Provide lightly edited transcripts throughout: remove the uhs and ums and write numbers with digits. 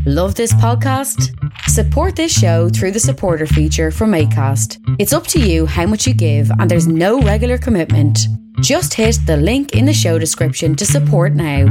Love this podcast? Support this show through the supporter feature from Acast. It's up to you how much you give and there's no regular commitment. Just hit the link in the show description to support now.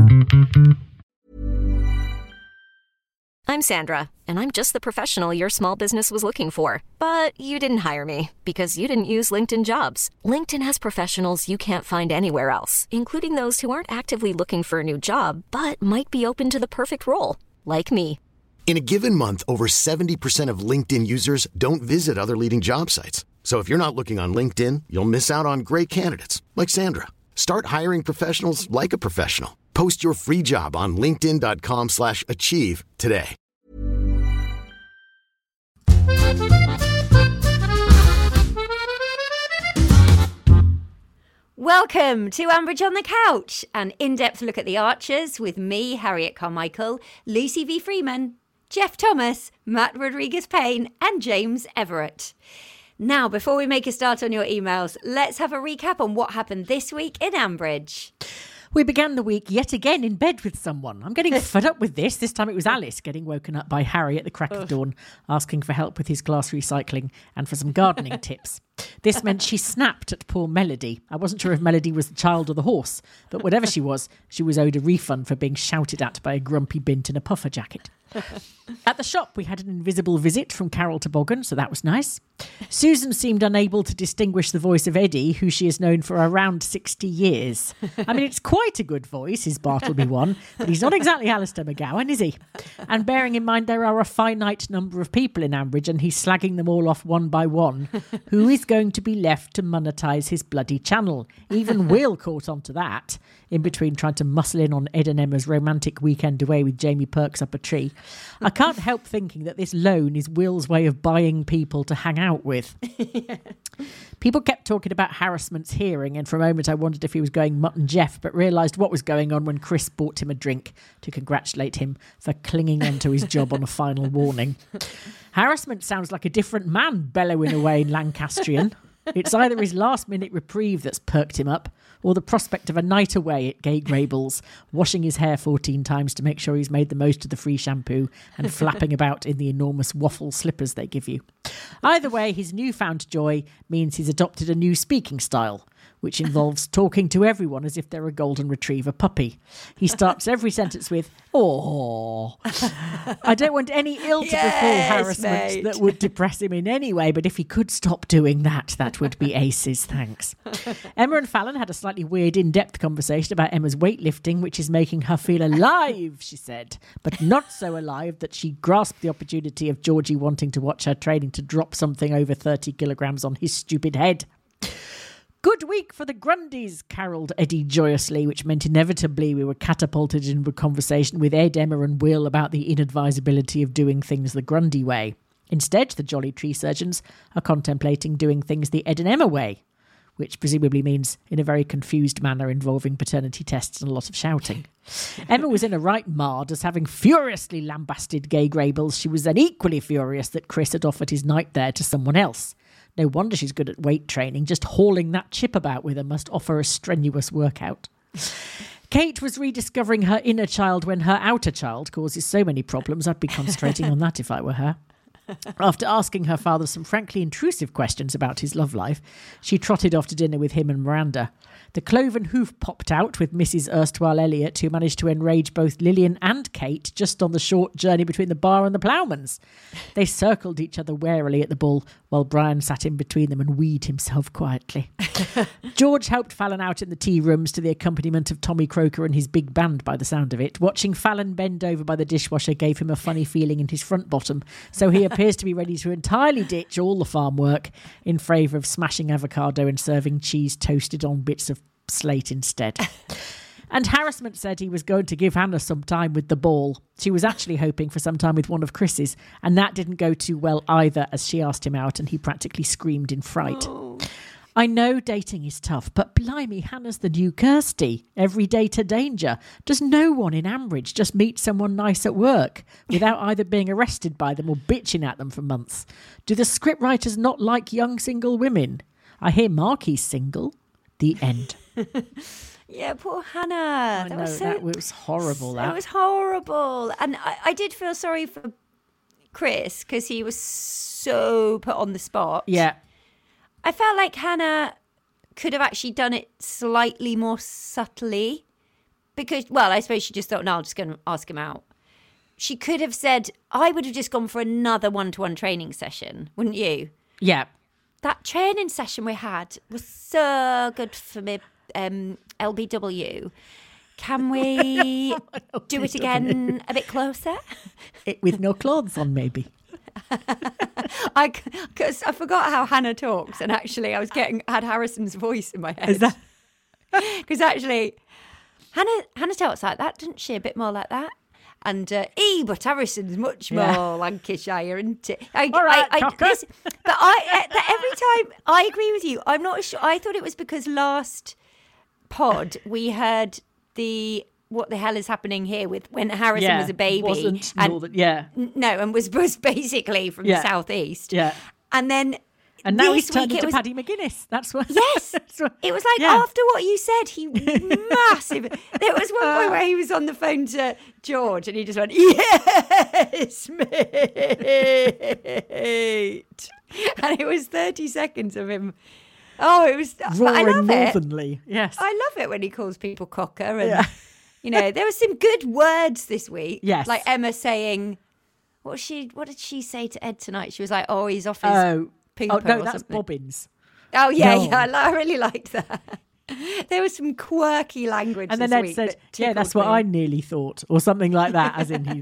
I'm Sandra, and I'm just the professional your small business was looking for. But you didn't hire me because you didn't use LinkedIn Jobs. LinkedIn has professionals you can't find anywhere else, including those who aren't actively looking for a new job, but might be open to the perfect role, like me. In a given month, over 70% of LinkedIn users don't visit other leading job sites. So if you're not looking on LinkedIn, you'll miss out on great candidates like Sandra. Start hiring professionals like a professional. Post your free job on linkedin.com/achieve today. Welcome to Ambridge on the Couch, an in-depth look at the Archers with me, Harriet Carmichael, Lucy V. Freeman, Jeff Thomas, Matt Rodriguez-Payne and James Everett. Now, before we make a start on your emails, let's have a recap on what happened this week in Ambridge. We began the week yet again in bed with someone. I'm getting fed up with this. This time it was Alice getting woken up by Harry at the crack of dawn, asking for help with his glass recycling and for some gardening tips. This meant she snapped at poor Melody. I wasn't sure if Melody was the child or the horse, but whatever she was owed a refund for being shouted at by a grumpy bint in a puffer jacket. At the shop, we had an invisible visit from Carol Toboggan, so that was nice. Susan seemed unable to distinguish the voice of Eddie, who she has known for around 60 years. I mean, it's quite a good voice, his Bartleby one, but he's not exactly Alistair McGowan, is he? And bearing in mind there are a finite number of people in Ambridge and he's slagging them all off one by one, who is going to be left to monetise his bloody channel? Even Will caught on to that, in between trying to muscle in on Ed and Emma's romantic weekend away with Jamie Perks up a tree. I can't help thinking that this loan is Will's way of buying people to hang out with. Yeah. People kept talking about Harassment's hearing, and for a moment I wondered if he was going Mutt and Jeff, but realised what was going on when Chris bought him a drink to congratulate him for clinging on to his job on a final warning. Harassment sounds like a different man bellowing away in Lancastrian. It's either his last-minute reprieve that's perked him up, or the prospect of a night away at Gay Grable's, washing his hair 14 times to make sure he's made the most of the free shampoo and flapping about in the enormous waffle slippers they give you. Either way, his newfound joy means he's adopted a new speaking style, which involves talking to everyone as if they're a golden retriever puppy. He starts every sentence with, "Oh." I don't want any ill to befall Harassment that would depress him in any way, but if he could stop doing that, that would be aces, thanks. Emma and Fallon had a slightly weird in-depth conversation about Emma's weightlifting, which is making her feel alive, she said, but not so alive that she grasped the opportunity of Georgie wanting to watch her training to drop something over 30 kilograms on his stupid head. "Good week for the Grundys," caroled Eddie joyously, which meant inevitably we were catapulted into a conversation with Ed, Emma and Will about the inadvisability of doing things the Grundy way. Instead, the jolly tree surgeons are contemplating doing things the Ed and Emma way, which presumably means in a very confused manner involving paternity tests and a lot of shouting. Emma was in a right mard, as having furiously lambasted Gay Grables, she was then equally furious that Chris had offered his night there to someone else. No wonder she's good at weight training. Just hauling that chip about with her must offer a strenuous workout. Kate was rediscovering her inner child when her outer child causes so many problems. I'd be concentrating on that if I were her. After asking her father some frankly intrusive questions about his love life, she trotted off to dinner with him and Miranda. The cloven hoof popped out with Mrs. Erstwhile Elliot, who managed to enrage both Lillian and Kate just on the short journey between the bar and the ploughman's. They circled each other warily at the bull, while Brian sat in between them and weed himself quietly. George helped Fallon out in the tea rooms to the accompaniment of Tommy Croker and his big band by the sound of it. Watching Fallon bend over by the dishwasher gave him a funny feeling in his front bottom, so he appears to be ready to entirely ditch all the farm work in favour of smashing avocado and serving cheese toasted on bits of slate instead. And Harassment said he was going to give Hannah some time with the ball. She was actually hoping for some time with one of Chris's, and that didn't go too well either, as she asked him out and he practically screamed in fright. Oh. I know dating is tough, but blimey, Hannah's the new Kirsty. Every date a danger. Does no one in Ambridge just meet someone nice at work without either being arrested by them or bitching at them for months? Do the scriptwriters not like young single women? I hear Marky's single. The end. Yeah, poor Hannah. That was horrible. It was horrible. And I did feel sorry for Chris because he was so put on the spot. Yeah. I felt like Hannah could have actually done it slightly more subtly because, well, I suppose she just thought, no, I'm just going to ask him out. She could have said, I would have just gone for another one-to-one training session, wouldn't you? Yeah. That training session we had was so good for me, LBW. Can we do it again a bit closer? With no clothes on, maybe. Because I forgot how Hannah talks, and actually I had Harrison's voice in my head. Is that? Because actually, Hannah talks like that, doesn't she? A bit more like that. And but Harrison's much more Lancashire, isn't it? All right, cocker. But every time I agree with you. I'm not sure. I thought it was because last pod we heard what the hell is happening here with when Harrison was a baby. And was basically from the southeast. Yeah. And then and now he's turned into Paddy McGuinness. That's what. Yes. It was like after what you said, he massive. There was one point where he was on the phone to George and he just went, "Yes, mate." And it was 30 seconds of him. Oh, it was roaring I love northernly. It. Yes. I love it when he calls people cocker. And, there were some good words this week. Yes. Like Emma saying, what did she say to Ed tonight? She was like, oh, he's off his pooper no, or that's something. Bobbins. Oh, yeah, No. I really liked that. There was some quirky language And this then Ed week said, that that's what tickled I me. nearly thought. Or something like that, as in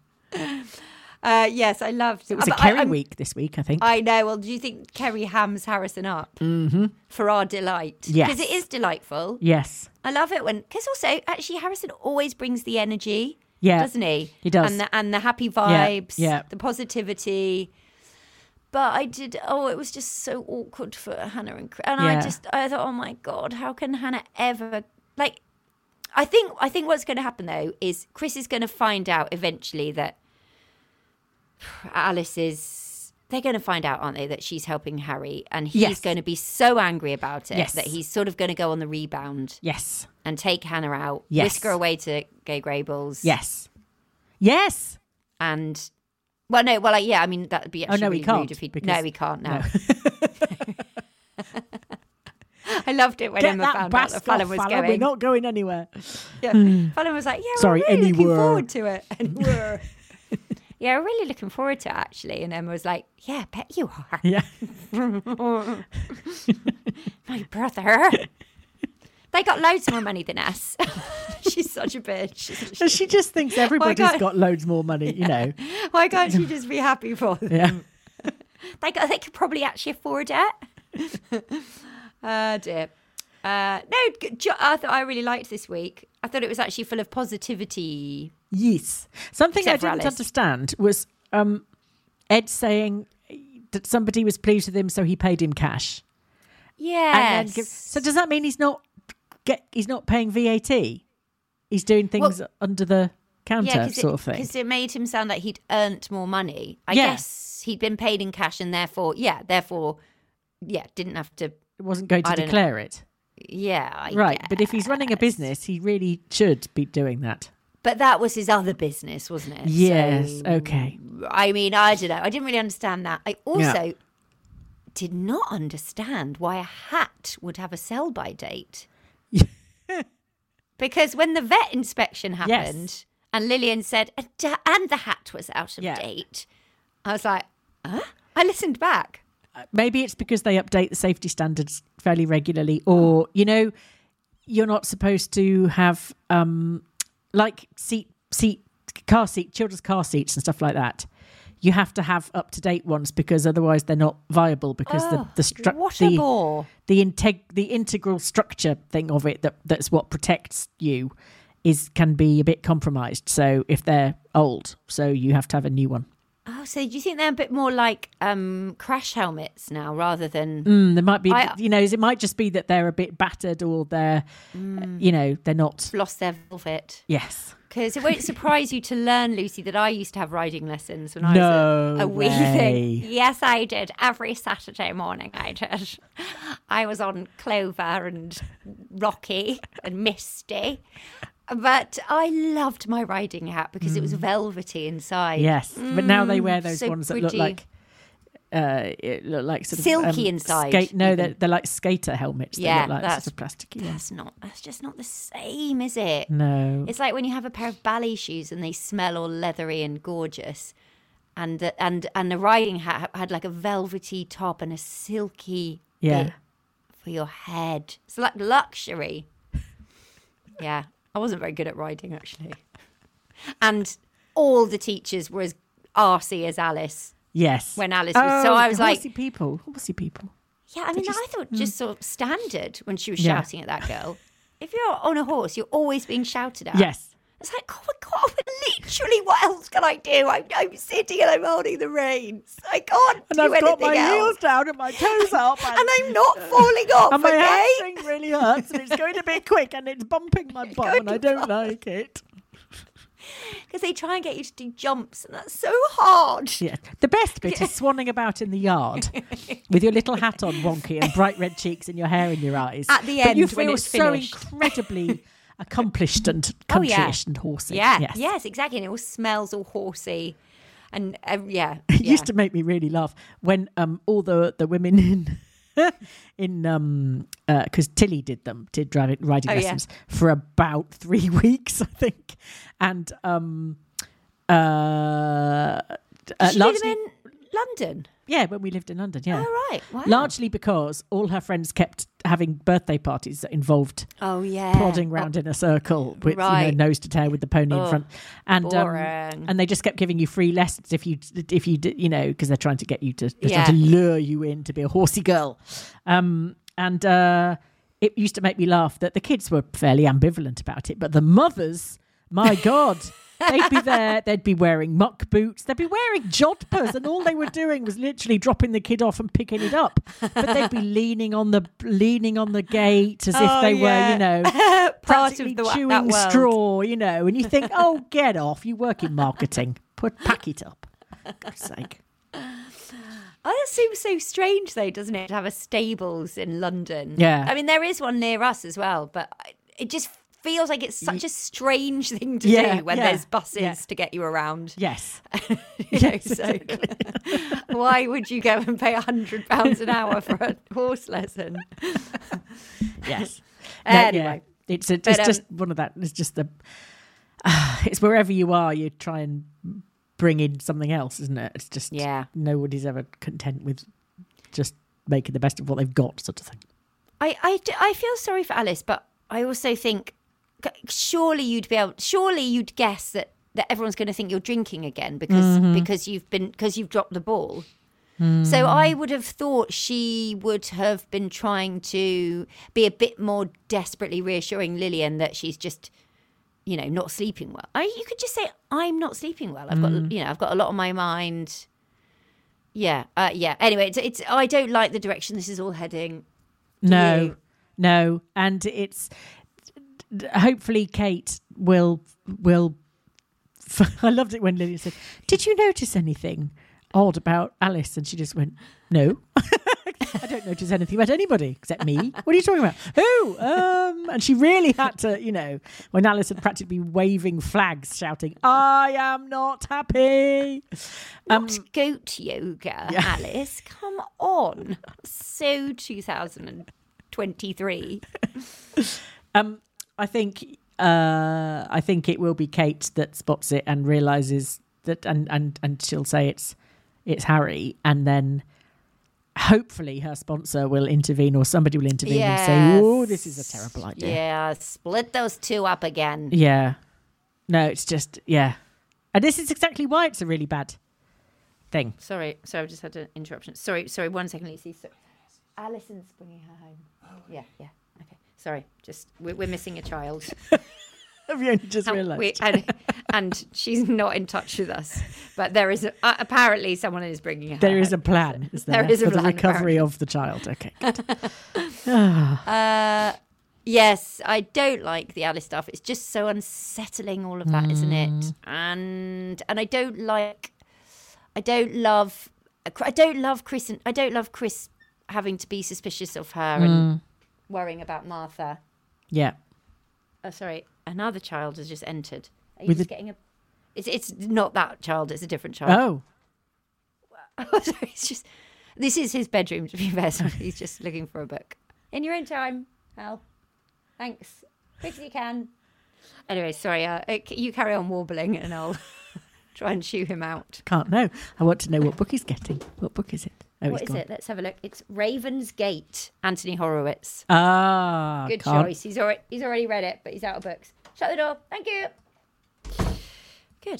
Yes, I loved it. was a Kerry week this week, I think. I know. Well, do you think Kerry hams Harrison up for our delight? Yes. Because it is delightful. Yes. I love it because also, actually, Harrison always brings the energy, doesn't he? He does. And the happy vibes, Yeah. the positivity. But it was just so awkward for Hannah and Chris. And I thought, oh my God, how can Hannah ever, I think what's going to happen though is Chris is going to find out eventually that they're going to find out, aren't they, that she's helping Harry, and he's going to be so angry about it that he's sort of going to go on the rebound. Yes. And take Hannah out, Yes. whisk her away to Gay Greyballs. Yes. Yes. And, I mean, that would be actually really rude if he... No, he can't now. No. I loved it when Get Emma that found out that Fallon was going. We're not going anywhere. Yeah. Fallon was like, we're really looking forward to it. And we're... Yeah, we're really looking forward to it, actually. And Emma was like, yeah, I bet you are. Yeah. My brother. They got loads more money than us. She's such a bitch. So she just thinks everybody's got loads more money, you know. Why can't she just be happy for them? Yeah. They could probably actually afford it. Dear. I really liked this week. I thought it was actually full of positivity. Yes. Something Except I for didn't Alice. understand was Ed saying that somebody was pleased with him, so he paid him cash. Yes. So does that mean he's not paying VAT? He's doing things under the counter sort of thing. Because it made him sound like he'd earned more money. I guess he'd been paid in cash and therefore, didn't have to. It wasn't going to declare it. Yeah. I Right. guess. But if he's running a business, he really should be doing that. But that was his other business, wasn't it? Yes. So, Okay. I mean, I don't know. I didn't really understand that. I also did not understand why a hat would have a sell-by date. Because when the vet inspection happened and Lillian said, and the hat was out of date, I was like, huh? I listened back. Maybe it's because they update the safety standards fairly regularly, or, you're not supposed to have like children's car seats and stuff like that. You have to have up-to-date ones because otherwise they're not viable because the integral structure thing of it that's what protects you can be a bit compromised. So if they're old, so you have to have a new one. Oh, so do you think they're a bit more like crash helmets now rather than... There might be, it might just be that they're a bit battered or they're, they're not... Lost their velvet. Yes. Because it won't surprise you to learn, Lucy, that I used to have riding lessons when I was a wee thing. Yes, I did. Every Saturday morning I did. I was on Clover and Rocky and Misty. But I loved my riding hat because it was velvety inside. Yes, but now they wear those so ones that pretty. look like sort of Silky inside, No, even. they're like skater helmets. Yeah, they look like that's sort of plasticky. ones. That's just not the same, is it? No. It's like when you have a pair of ballet shoes and they smell all leathery and gorgeous, and the riding hat had like a velvety top and a silky bit for your head. It's like luxury. Yeah, I wasn't very good at riding actually, and all the teachers were as arsey as Alice. Yes. When Alice was, so I was like, horsey people. yeah. I mean, I thought just sort of standard when she was Yeah. shouting at that girl. If you're on a horse, you're always being shouted at. Yes. It's like, oh my God, literally, what else can I do? I'm sitting and I'm holding the reins. I can't And do I've anything got my else. heels down and my toes up. And I'm not falling off, And my okay? hamstring really hurts and it's going a bit quick and it's bumping my bum and I don't like it. Because they try and get you to do jumps, and that's so hard. Yeah. The best bit is swanning about in the yard with your little hat on, wonky, and bright red cheeks and your hair in your eyes. At the But end, you when feel it's so finished. incredibly accomplished and Oh, yeah. countryish and horsey. Yeah, Yes. yes, exactly. And it all smells all horsey. And yeah. It used to make me really laugh when all the women in because Tilly did riding lessons for about 3 weeks, I think, and Did she do them in London? Yeah, when we lived in London, yeah. Oh, right. Wow. Largely because all her friends kept having birthday parties that involved plodding round in a circle with nose to tail with the pony in front, and they just kept giving you free lessons if you because they're trying to get you to trying to lure you in to be a horsey girl, it used to make me laugh that the kids were fairly ambivalent about it, but the mothers, my God. They'd be there, they'd be wearing muck boots, they'd be wearing jodhpurs, and all they were doing was literally dropping the kid off and picking it up. But they'd be leaning on the gate as if they were, part of chewing that world. straw, and you think, oh, get off, you work in marketing. Pack it up. For God's sake. Oh, that seems so strange, though, doesn't it, to have a stables in London? Yeah. I mean, there is one near us as well, but it just feels like it's such a strange thing to do when there's buses to get you around. Yes. Why would you go and pay £100 an hour for a horse lesson? Yes. Anyway. It's just one of that. It's just it's wherever you are, you try and bring in something else, isn't it? It's just nobody's ever content with just making the best of what they've got, sort of thing. I feel sorry for Alice, but I also think surely you'd guess that everyone's going to think you're drinking again because you've dropped the ball. So I would have thought she would have been trying to be a bit more desperately reassuring Lillian that she's just, not sleeping well. You could just say, I'm not sleeping well. I've got a lot on my mind. Yeah. Anyway, it's I don't like the direction this is all heading. No. And it's hopefully Kate will I loved it when Lillian said, did you notice anything odd about Alice? And she just went, no. I don't notice anything about anybody except me. What are you talking about? Who? And she really had to, when Alice had practically waving flags shouting, I am not happy. Not goat yoga, Alice. Come on. So 2023. I think it will be Kate that spots it and realizes that, and she'll say it's Harry, and then hopefully her sponsor will intervene or somebody will intervene and say, oh, this is a terrible idea. Yeah, split those two up again. Yeah. No, it's just, and this is exactly why it's a really bad thing. Sorry, I just had an interruption. Sorry, 1 second, Lucy. So, Alison's bringing her home. Yeah, okay. Sorry, just we're missing a child. Have you only just realised? And she's not in touch with us. But there is apparently someone is bringing her. There is a plan, is there is for the recovery of the child. Okay, good. Yes, I don't like the Alice stuff. It's just so unsettling, all of that, isn't it? And I don't love Chris. And I don't love Chris having to be suspicious of her and worrying about Martha. Yeah. Oh, sorry. Another child has just entered. Are you just getting a... It's not that child. It's a different child. Oh, sorry. It's just... This is his bedroom, to be fair. So he's just looking for a book. In your own time, Hal. Thanks. Quick as you can. Anyway, sorry. You carry on warbling and I'll try and shoo him out. Can't know. I want to know what book he's getting. What book is it? Oh, what is it? Let's have a look. It's Raven's Gate, Anthony Horowitz. Good can't. choice. He's already read it, but he's out of books. Shut the door. Thank you. Good.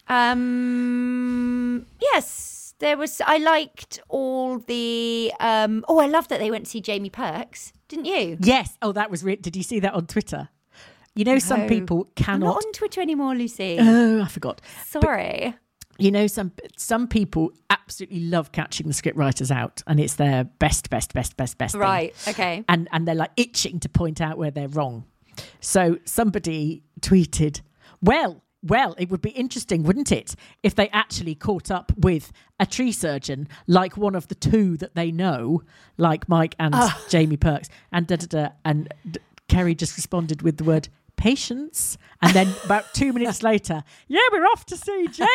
Yes, there was. I liked all the. I love that they went to see Jamie Perks. Didn't you? Yes. Oh, that was. Did you see that on Twitter? You know, some people cannot. I'm not on Twitter anymore, Lucy. Oh, I forgot. Sorry. But, you know, some people absolutely love catching the scriptwriters out, and it's their best thing. Right. Okay. And they're like itching to point out where they're wrong. So somebody tweeted, well, it would be interesting, wouldn't it, if they actually caught up with a tree surgeon, like one of the two that they know, like Mike and Jamie Perks, and and Kerry just responded with the word patience, and then about 2 minutes later, yeah, we're off to see Jamie.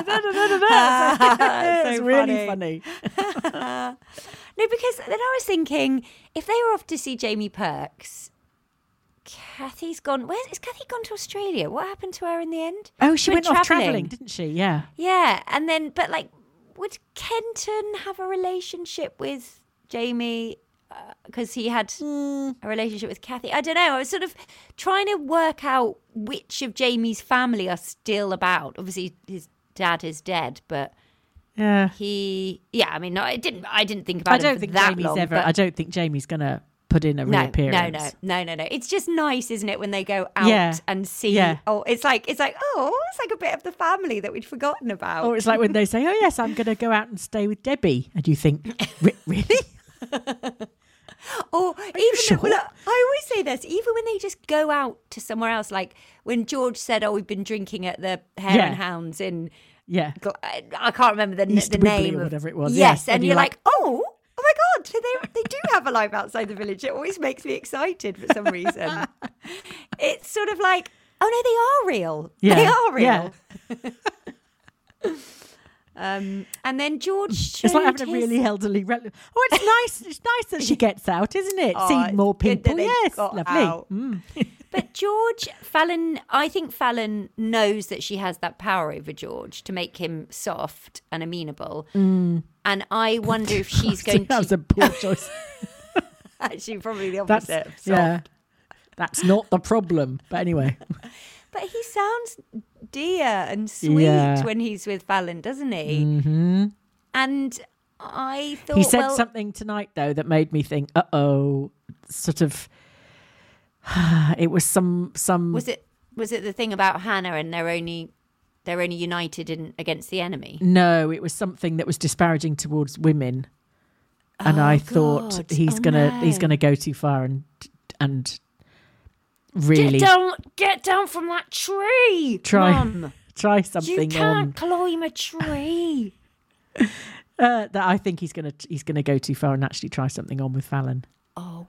It's really funny. No, because then I was thinking, if they were off to see Jamie Perks, Kathy's gone. Is Kathy gone to Australia? What happened to her in the end? Oh, she went off travelling, didn't she? Yeah. Yeah, and then, but like, would Kenton have a relationship with Jamie? Because he had a relationship with Kathy. I don't know. I was sort of trying to work out which of Jamie's family are still about. Obviously, his dad is dead, but yeah, I mean, no, I didn't think about. I don't think Jamie's gonna put in a reappearance. No. It's just nice, isn't it, when they go out and see? Yeah. Oh, it's like it's like a bit of the family that we'd forgotten about. Or it's like when they say, "Oh yes, I'm going to go out and stay with Debbie," and you think, "Really?" Or even I always say this, even when they just go out to somewhere else, like when George said, "Oh, we've been drinking at the Hare and Hounds in I can't remember the name or whatever it was." Yes, and you're like, oh my God, so they do have a life outside the village. It always makes me excited for some reason. It's sort of like, oh no, they are real. Yeah. They are real. Yeah. And then George it's like having a really elderly relative. Oh, it's nice. It's nice that she gets out, isn't it? See more people. Yes, lovely. But I think Fallon knows that she has that power over George to make him soft and amenable. And I wonder if she's going to... That was a poor choice. Actually, probably the opposite. Yeah, that's not the problem. But anyway... But he sounds dear and sweet when he's with Fallon, doesn't he? Mm-hmm. And I thought he said something tonight though that made me think, sort of. It was some. Was it the thing about Hannah and they're only united against the enemy? No, it was something that was disparaging towards women, and I thought he's gonna go too far and. Really get down from that tree. Try something. You can't climb a tree. That I think he's gonna go too far and actually try something on with Fallon. Oh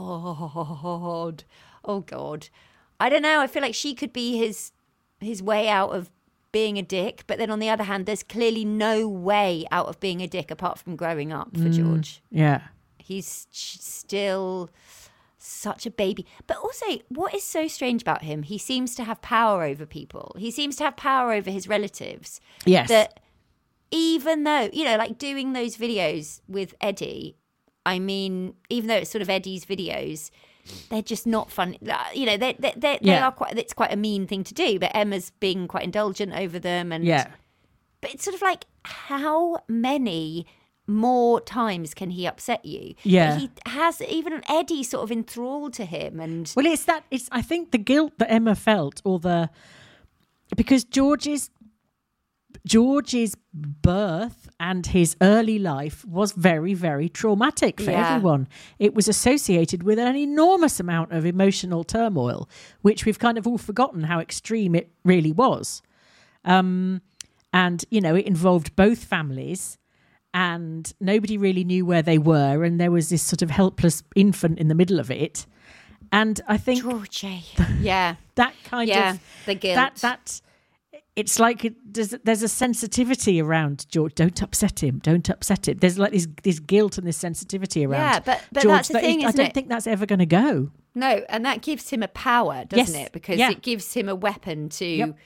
God. I don't know. I feel like she could be his way out of being a dick, but then on the other hand, there's clearly no way out of being a dick apart from growing up for George. Yeah, he's still such a baby. But also, what is so strange about him, he seems to have power over people. He seems to have power over his relatives. Yes. That even though, like doing those videos with Eddie, I mean, even though it's sort of Eddie's videos, they're just not fun. They are quite, it's quite a mean thing to do, but Emma's being quite indulgent over them. And but it's sort of like, how many more times can he upset you? Yeah. But he has even Eddie sort of enthralled to him. And well, it's I think the guilt that Emma felt, because George's birth and his early life was very, very traumatic for everyone. It was associated with an enormous amount of emotional turmoil, which we've kind of all forgotten how extreme it really was. And, it involved both families. and nobody really knew where they were, and there was this sort of helpless infant in the middle of it. And I think Georgie, yeah, that kind of the guilt. That it's like there's a sensitivity around George. Don't upset him. Don't upset him. There's like this guilt and this sensitivity around. Yeah, but George, that's the thing, I isn't don't it? think that's ever going to go. No, and that gives him a power, doesn't Yes, it? Because yeah. it gives him a weapon to, Yep.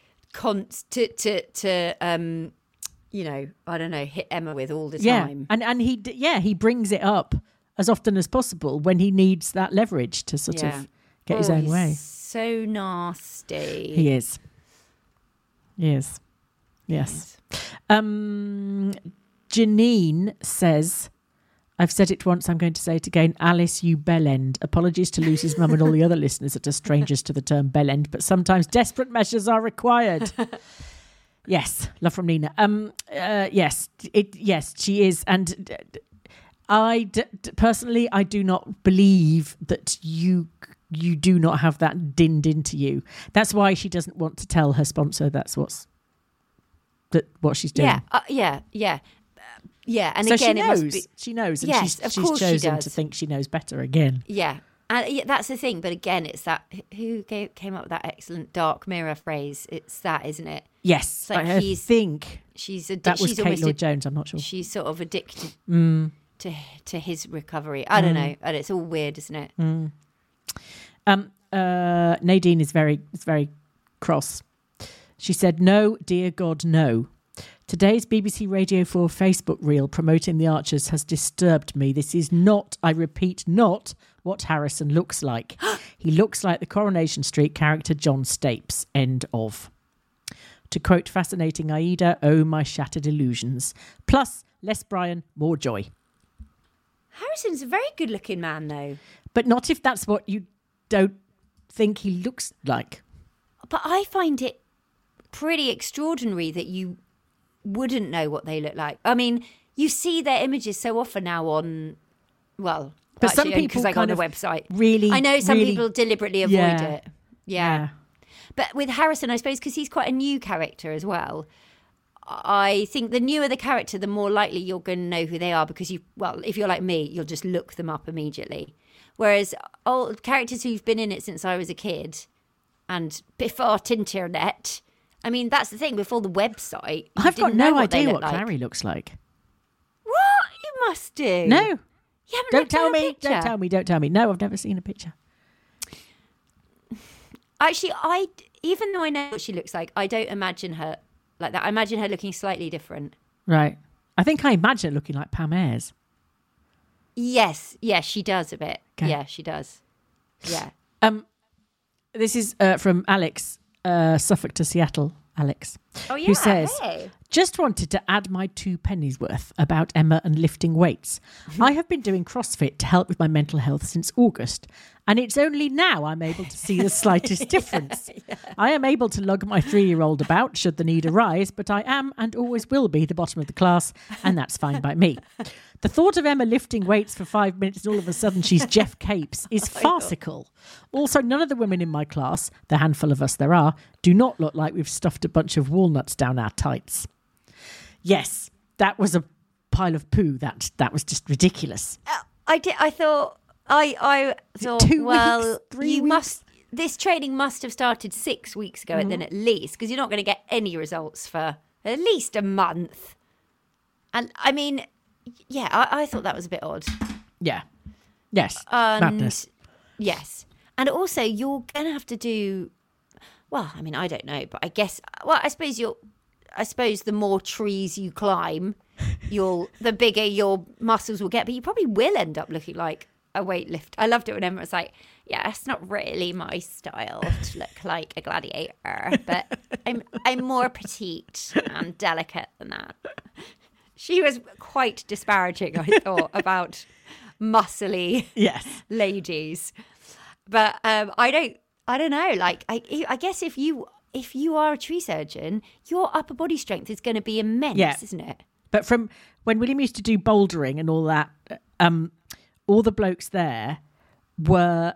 you know, I don't know, hit Emma with all the Yeah, time. and he brings it up as often as possible when he needs that leverage to sort of get his own he's way. So nasty. He is. Yes. Janine says, I've said it once, I'm going to say it again. Alice, you bellend. Apologies to Lucy's mum and all the other listeners that are strangers to the term bellend, but sometimes desperate measures are required. Yes, love from Nina. Yes, she is. And personally, I do not believe that you do not have that dinned into you. That's why she doesn't want to tell her sponsor that's what she's doing. Yeah. And so again, she knows. it must be. She knows, and Yes, she's of course she chosen does. to think she knows better again. Yeah. And that's the thing. But again, it's that who came up with that excellent dark mirror phrase. It's that, isn't it? Yes, like I think She's that was she's Kate almost Lloyd-Jones. I'm not sure. She's sort of addicted to his recovery. I don't know. And it's all weird, isn't it? Nadine is very cross. She said, "No, dear God, no. Today's BBC Radio 4 Facebook reel promoting the Archers has disturbed me. This is not, I repeat, not what Harrison looks like. He looks like the Coronation Street character John Stapes. End of." To quote fascinating Aida, "Oh, my shattered illusions. Plus, less Brian, more joy." Harrison's a very good-looking man, though. But not if that's what you don't think he looks like. But I find it pretty extraordinary that you wouldn't know what they look like. I mean, you see their images so often now on, well, But some actually, people because I go on kind the of website. really, I know some really- people deliberately avoid Yeah. it. Yeah. But with Harrison, I suppose, because he's quite a new character as well, I think the newer the character, the more likely you're going to know who they are because if you're like me, you'll just look them up immediately. Whereas old characters who've been in it since I was a kid and before Tinternet, I mean, that's the thing, before the website, you I've got didn't know no what they idea looked what like. Clary looks like. What? You must do. No. You haven't Don't looked at tell her me. picture? Don't tell me. No, I've never seen a picture. Actually, even though I know what she looks like, I don't imagine her like that. I imagine her looking slightly different. Right. I think I imagine it looking like Pam Ayres. Yes, she does a bit. Okay. Yeah, she does. Yeah. This is from Alex, Suffolk to Seattle, Alex. Oh, yeah. Who says, hey. "Just wanted to add my 2 pennies worth about Emma and lifting weights. I have been doing CrossFit to help with my mental health since August, and it's only now I'm able to see the slightest difference. I am able to lug my 3-year-old about should the need arise, but I am and always will be the bottom of the class, and that's fine by me. The thought of Emma lifting weights for 5 minutes and all of a sudden she's Jeff Capes is farcical. Also, none of the women in my class, the handful of us there are, do not look like we've stuffed a bunch of walnuts down our tights." Yes, that was a pile of poo. That was just ridiculous. I thought, 2 well, weeks, 3 you weeks? must. This training must have started 6 weeks ago, then at least, because you're not going to get any results for at least a month. And I mean, yeah, I thought that was a bit odd. Yeah. Yes. And Madness. yes, and also you're going to have to do. Well, I mean, I don't know, but I guess. Well, I suppose the more trees you climb, the bigger your muscles will get. But you probably will end up looking like a weightlifter. I loved it when Emma was like, "Yeah, it's not really my style to look like a gladiator, but I'm more petite and delicate than that." She was quite disparaging, I thought, about muscly Yes. ladies. But I don't know. Like, I guess if you are a tree surgeon, your upper body strength is going to be immense, isn't it? But from when William used to do bouldering and all that, all the blokes there were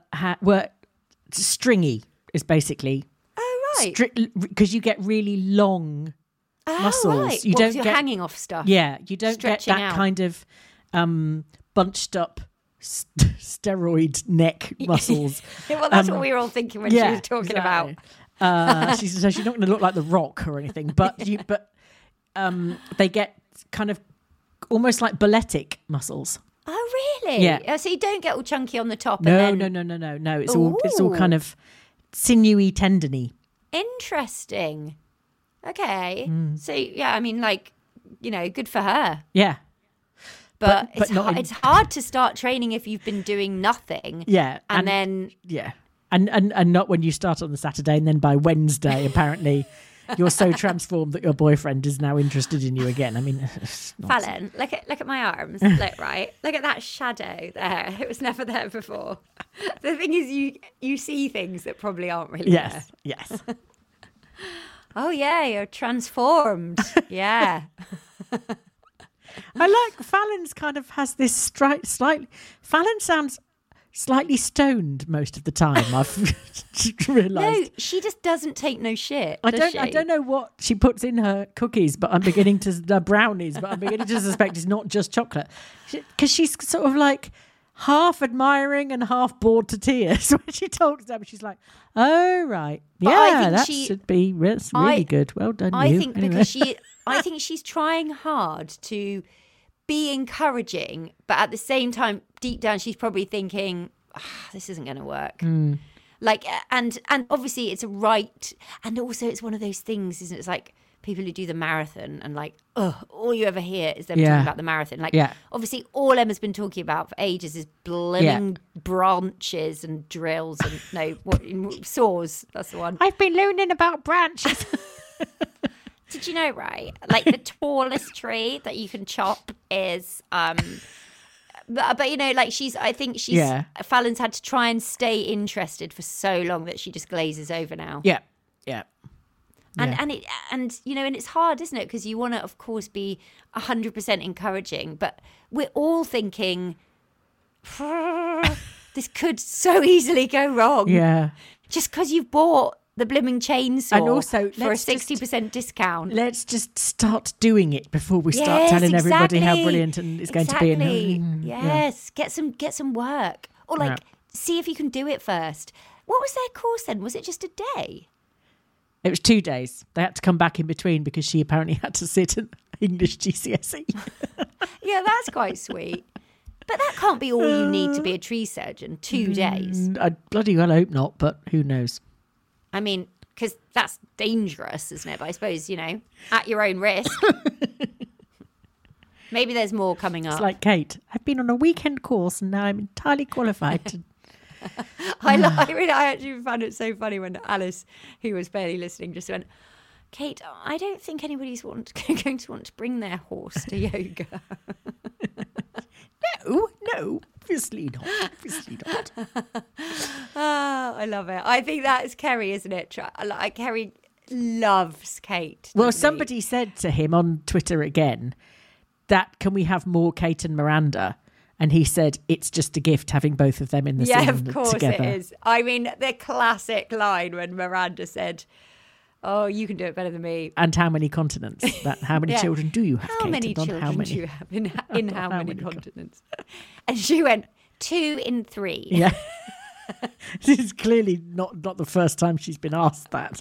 stringy, is basically. Oh, right. Because you get really long muscles. Right. You Well, don't you're get hanging off stuff. Yeah, you don't get Stretching that out. kind of bunched up steroid neck muscles. Well, that's what we were all thinking when she was talking about. She's not going to look like The Rock or anything, but they get kind of almost like balletic muscles. Oh, really? Yeah. So you don't get all chunky on the top. No. and then... It's all kind of sinewy, tendony. Interesting. Okay. So yeah, I mean, like, good for her. Yeah. But But it's hard to start training if you've been doing nothing. Yeah. And then Yeah. And not when you start on the Saturday and then by Wednesday, apparently, you're so transformed that your boyfriend is now interested in you again. I mean, Fallon, look at my arms. Look, right? Look at that shadow there. It was never there before. The thing is, you see things that probably aren't really there. Yes. Oh, yeah, you're transformed. Yeah. I like Fallon's kind of has this slightly... Fallon sounds slightly stoned most of the time, I've realised. No, she just doesn't take no shit. I does she? don't know what she puts in her cookies, but I'm beginning to brownies, but I'm beginning to suspect it's not just chocolate, because she's sort of like half admiring and half bored to tears when she talks to them. She's like, "Oh right, But I yeah, think that she- should be really good. Well done, I you." think Anyway. because I think she's trying hard to be encouraging, but at the same time, deep down, she's probably thinking, "This isn't going to work." Like, and obviously, it's a right, and also it's one of those things, isn't it? It's like people who do the marathon, and like, all you ever hear is them talking about the marathon. Like, obviously, all Emma's been talking about for ages is blooming branches and drills and saws. That's the one. I've been learning about branches. Did you know, right? Like the tallest tree that you can chop is, but like I think Fallon's had to try and stay interested for so long that she just glazes over now. Yeah. And it's hard, isn't it? Because you want to, of course, be 100% encouraging, but we're all thinking this could so easily go wrong. Yeah. Just because you've bought the blooming chainsaw And also, for a 60% discount. Let's just start doing it before we start telling everybody how brilliant and it's going to be. Yes, get some work. Or see if you can do it first. What was their course then? Was it just a day? It was 2 days. They had to come back in between because she apparently had to sit an English GCSE. Yeah, that's quite sweet. But that can't be all you need to be a tree surgeon, 2 days. I bloody well hope not, but who knows? I mean, because that's dangerous, isn't it? But I suppose, at your own risk. Maybe there's more coming up. It's like Kate. I've been on a weekend course and now I'm entirely qualified to... I actually found it so funny when Alice, who was barely listening, just went, "Kate, I don't think anybody's going to want to bring their horse to yoga." No, obviously not. I love it. I think that is Kerry, isn't it? Like Kerry loves Kate. Well, doesn't he? somebody said to him on Twitter again that can we have more Kate and Miranda? And he said it's just a gift having both of them in the scene Yeah, of course together. it is. I mean, the classic line when Miranda said, "Oh, you can do it better than me." And how many continents? How many children do you have, How Kate? many And on children do you have in how many continents? And she went, 2 in 3. Yeah. This is clearly not the first time she's been asked that.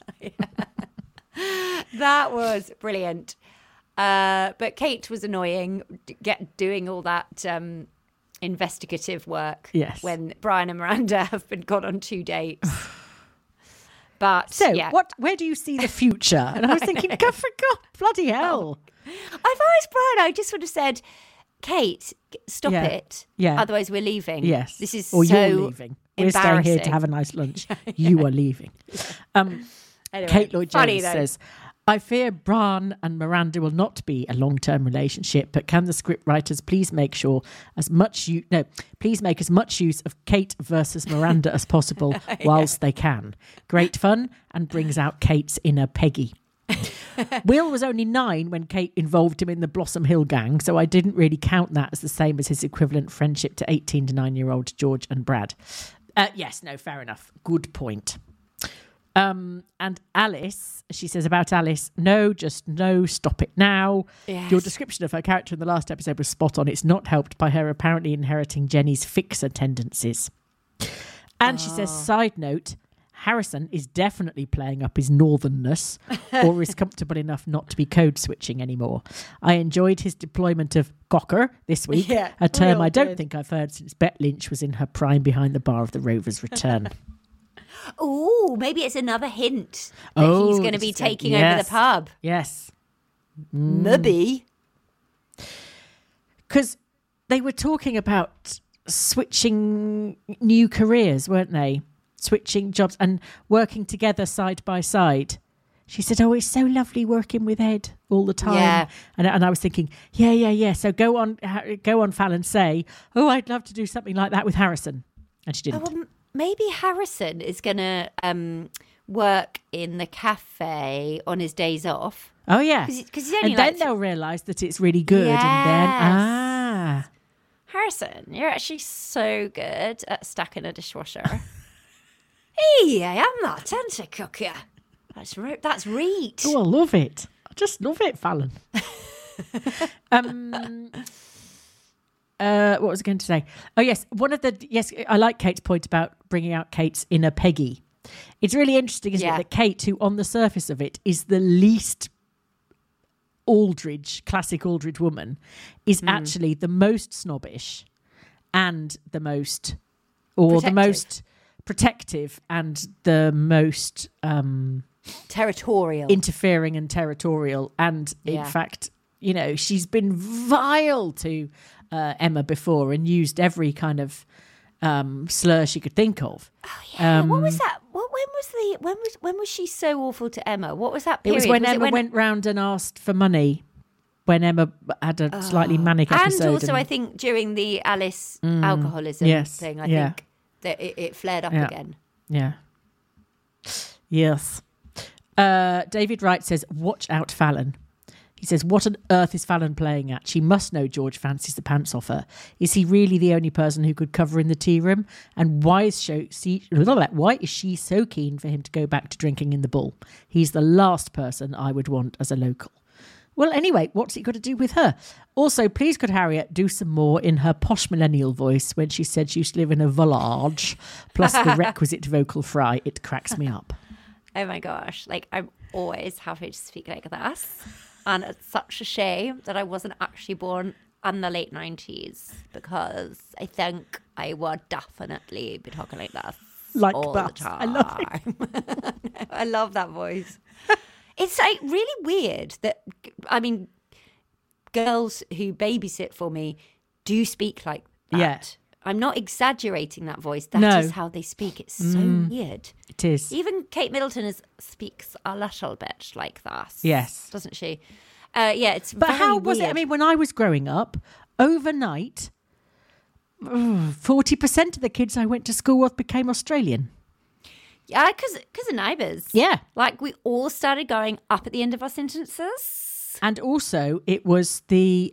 That was brilliant. But Kate was annoying, doing all that investigative work. Yes. When Brian and Miranda have been gone on 2 dates. But So, yeah. where do you see the future? And I was thinking, God, bloody hell. If I was Brian, I just would have said, "Kate, stop it. Yeah. Otherwise, we're leaving. Yes. This is or so you're leaving. We're staying here to embarrassing." have a nice lunch. You are leaving. Anyway, Kate Lloyd-Jones funny though. says, I fear Bran and Miranda will not be a long-term relationship, but can the script writers please make as much use of Kate versus Miranda as possible whilst they can. Great fun and brings out Kate's inner Peggy. Will was only 9 when Kate involved him in the Blossom Hill gang, so I didn't really count that as the same as his equivalent friendship to 18 to 9-year-old George and Brad. Yes, no, fair enough. Good point. And Alice, she says about Alice, no, just no, stop it now. Yes. Your description of her character in the last episode was spot on. It's not helped by her apparently inheriting Jenny's fixer tendencies. And she says, side note, Harrison is definitely playing up his northernness or is comfortable enough not to be code switching anymore. I enjoyed his deployment of cocker this week, a term I don't think I've heard since Bette Lynch was in her prime behind the bar of the Rover's Return. Oh, maybe it's another hint that he's going to be taking over the pub. Yes. Maybe. Because they were talking about switching new careers, weren't they? Switching jobs and working together side by side. She said, oh, it's so lovely working with Ed all the time. Yeah. And I was thinking, yeah. So go on, Fallon, say, oh, I'd love to do something like that with Harrison. And she didn't. Well, maybe Harrison is going to work in the cafe on his days off. Oh, yeah. Because he's only and then they'll realise that it's really good. Yes. And then, Harrison, you're actually so good at stacking a dishwasher. Hey, I am that, aren't I, cooker? That's Reet. Oh, I love it. I just love it, Fallon. What was I going to say? Oh, yes. I like Kate's point about bringing out Kate's inner Peggy. It's really interesting, isn't it, that Kate, who on the surface of it is the least classic Aldridge woman, is actually the most snobbish and the most protective and the most territorial, interfering and territorial. And in fact, she's been vile to Emma before and used every kind of slur she could think of. Oh yeah, what was that? When was she so awful to Emma? What was that period? It was when Emma went round and asked for money. When Emma had a slightly manic episode, and also I think during the Alice alcoholism thing, I think that it flared up again. Yeah. Yes. David Wright says, "Watch out, Fallon." He says, "What on earth is Fallon playing at? She must know George fancies the pants off her. Is he really the only person who could cover in the tea room? And why is she so keen for him to go back to drinking in the Bull? He's the last person I would want as a local." Well, anyway, what's it got to do with her? Also, please could Harriet do some more in her posh millennial voice when she said she used to live in a village, plus the requisite vocal fry. It cracks me up. Oh my gosh, I'm always happy to speak like this. And it's such a shame that I wasn't actually born in the late 90s, because I think I would definitely be talking like this all the time. I love it. I love that voice. It's really weird that, girls who babysit for me do speak like that. Yeah. I'm not exaggerating that voice. That is how they speak. It's so weird. It is. Even Kate Middleton speaks a little bit like that. Yes. Doesn't she? It's But very how was weird. it? When I was growing up, overnight, 40% of the kids I went to school with became Australian. Yeah, because of neighbours. Yeah. We all started going up at the end of our sentences. And also, it was the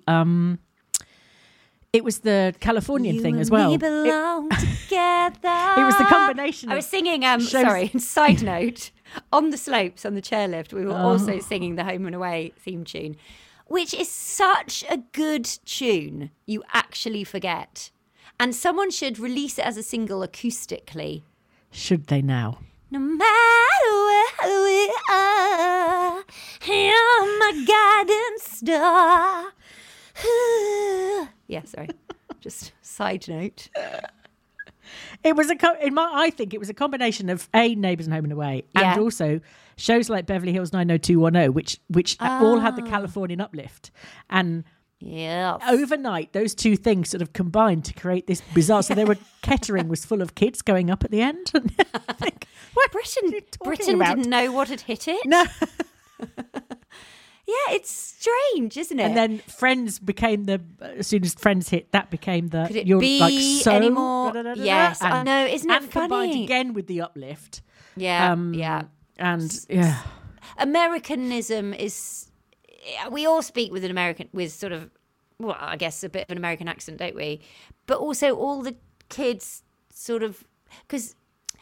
Californian thing as well. We belong together. It was the combination. I was singing. Side note: on the slopes on the chairlift, we were also singing the Home and Away theme tune, which is such a good tune. You actually forget, and someone should release it as a single acoustically. Should they now? No matter where we are, you're my guiding star. Yeah, sorry. Just side note. It was I think it was a combination of Neighbours and Home and Away, and also shows like Beverly Hills 90210, which all had the Californian uplift, and overnight those two things sort of combined to create this bizarre. So Kettering was full of kids going up at the end. And I think, Britain didn't know what had hit it. No. Yeah, it's strange, isn't it? And then Friends became as soon as Friends hit, that became the... Could it be anymore? Yes, I know, isn't it funny? And combined again with the uplift. Yeah, And, yeah. Americanism is... We all speak with sort of, well, I guess a bit of an American accent, don't we? But also all the kids sort of... Because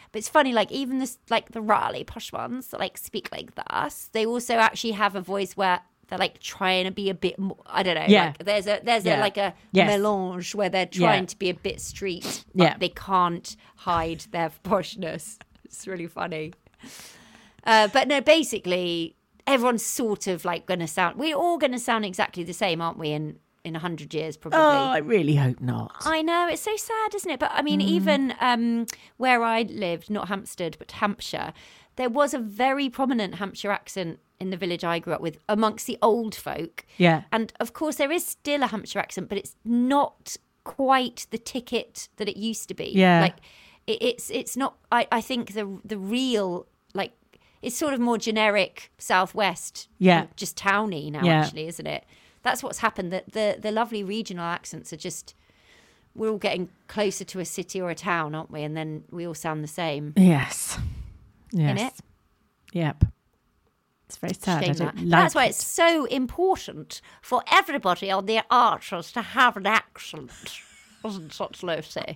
But it's funny, like even this, like the Raleigh posh ones that like speak like this, they also actually have a voice where they're like trying to be a bit more, I don't know. Yeah. Like there's a like a melange where they're trying to be a bit street, but they can't hide their poshness. It's really funny. But no, basically everyone's sort of like going to sound, we're all going to sound exactly the same, aren't we? In 100 years, probably. Oh, I really hope not. I know, it's so sad, isn't it? But I mean, even where I lived, not Hampstead, but Hampshire, there was a very prominent Hampshire accent in the village I grew up with amongst the old folk. Yeah. And of course, there is still a Hampshire accent, but it's not quite the ticket that it used to be. Yeah. Like, it's not, I think the real, like, it's sort of more generic Southwest. Yeah. Just towny now, actually, isn't it? That's what's happened. That the lovely regional accents are just, we're all getting closer to a city or a town, aren't we? And then we all sound the same. Yes. Innit? Yep. It's very sad. Shame that. That's why it's so important for everybody on the Archers to have an accent. Wasn't such Lucy?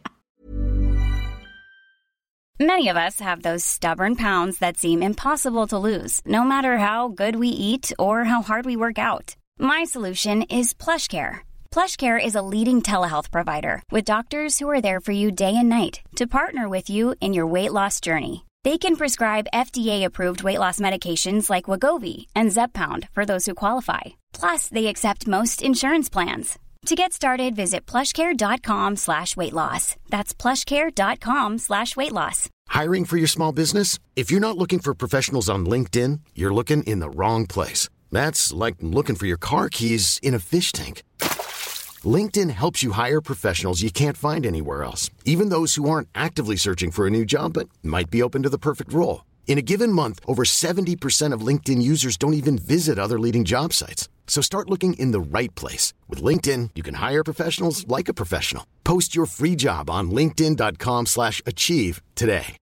Many of us have those stubborn pounds that seem impossible to lose, no matter how good we eat or how hard we work out. My solution is PlushCare. PlushCare is a leading telehealth provider with doctors who are there for you day and night to partner with you in your weight loss journey. They can prescribe FDA-approved weight loss medications like Wegovy and Zepbound for those who qualify. Plus, they accept most insurance plans. To get started, visit plushcare.com/weightloss. That's plushcare.com/weightloss. Hiring for your small business? If you're not looking for professionals on LinkedIn, you're looking in the wrong place. That's like looking for your car keys in a fish tank. LinkedIn helps you hire professionals you can't find anywhere else, even those who aren't actively searching for a new job but might be open to the perfect role. In a given month, over 70% of LinkedIn users don't even visit other leading job sites. So start looking in the right place. With LinkedIn, you can hire professionals like a professional. Post your free job on linkedin.com/achieve today.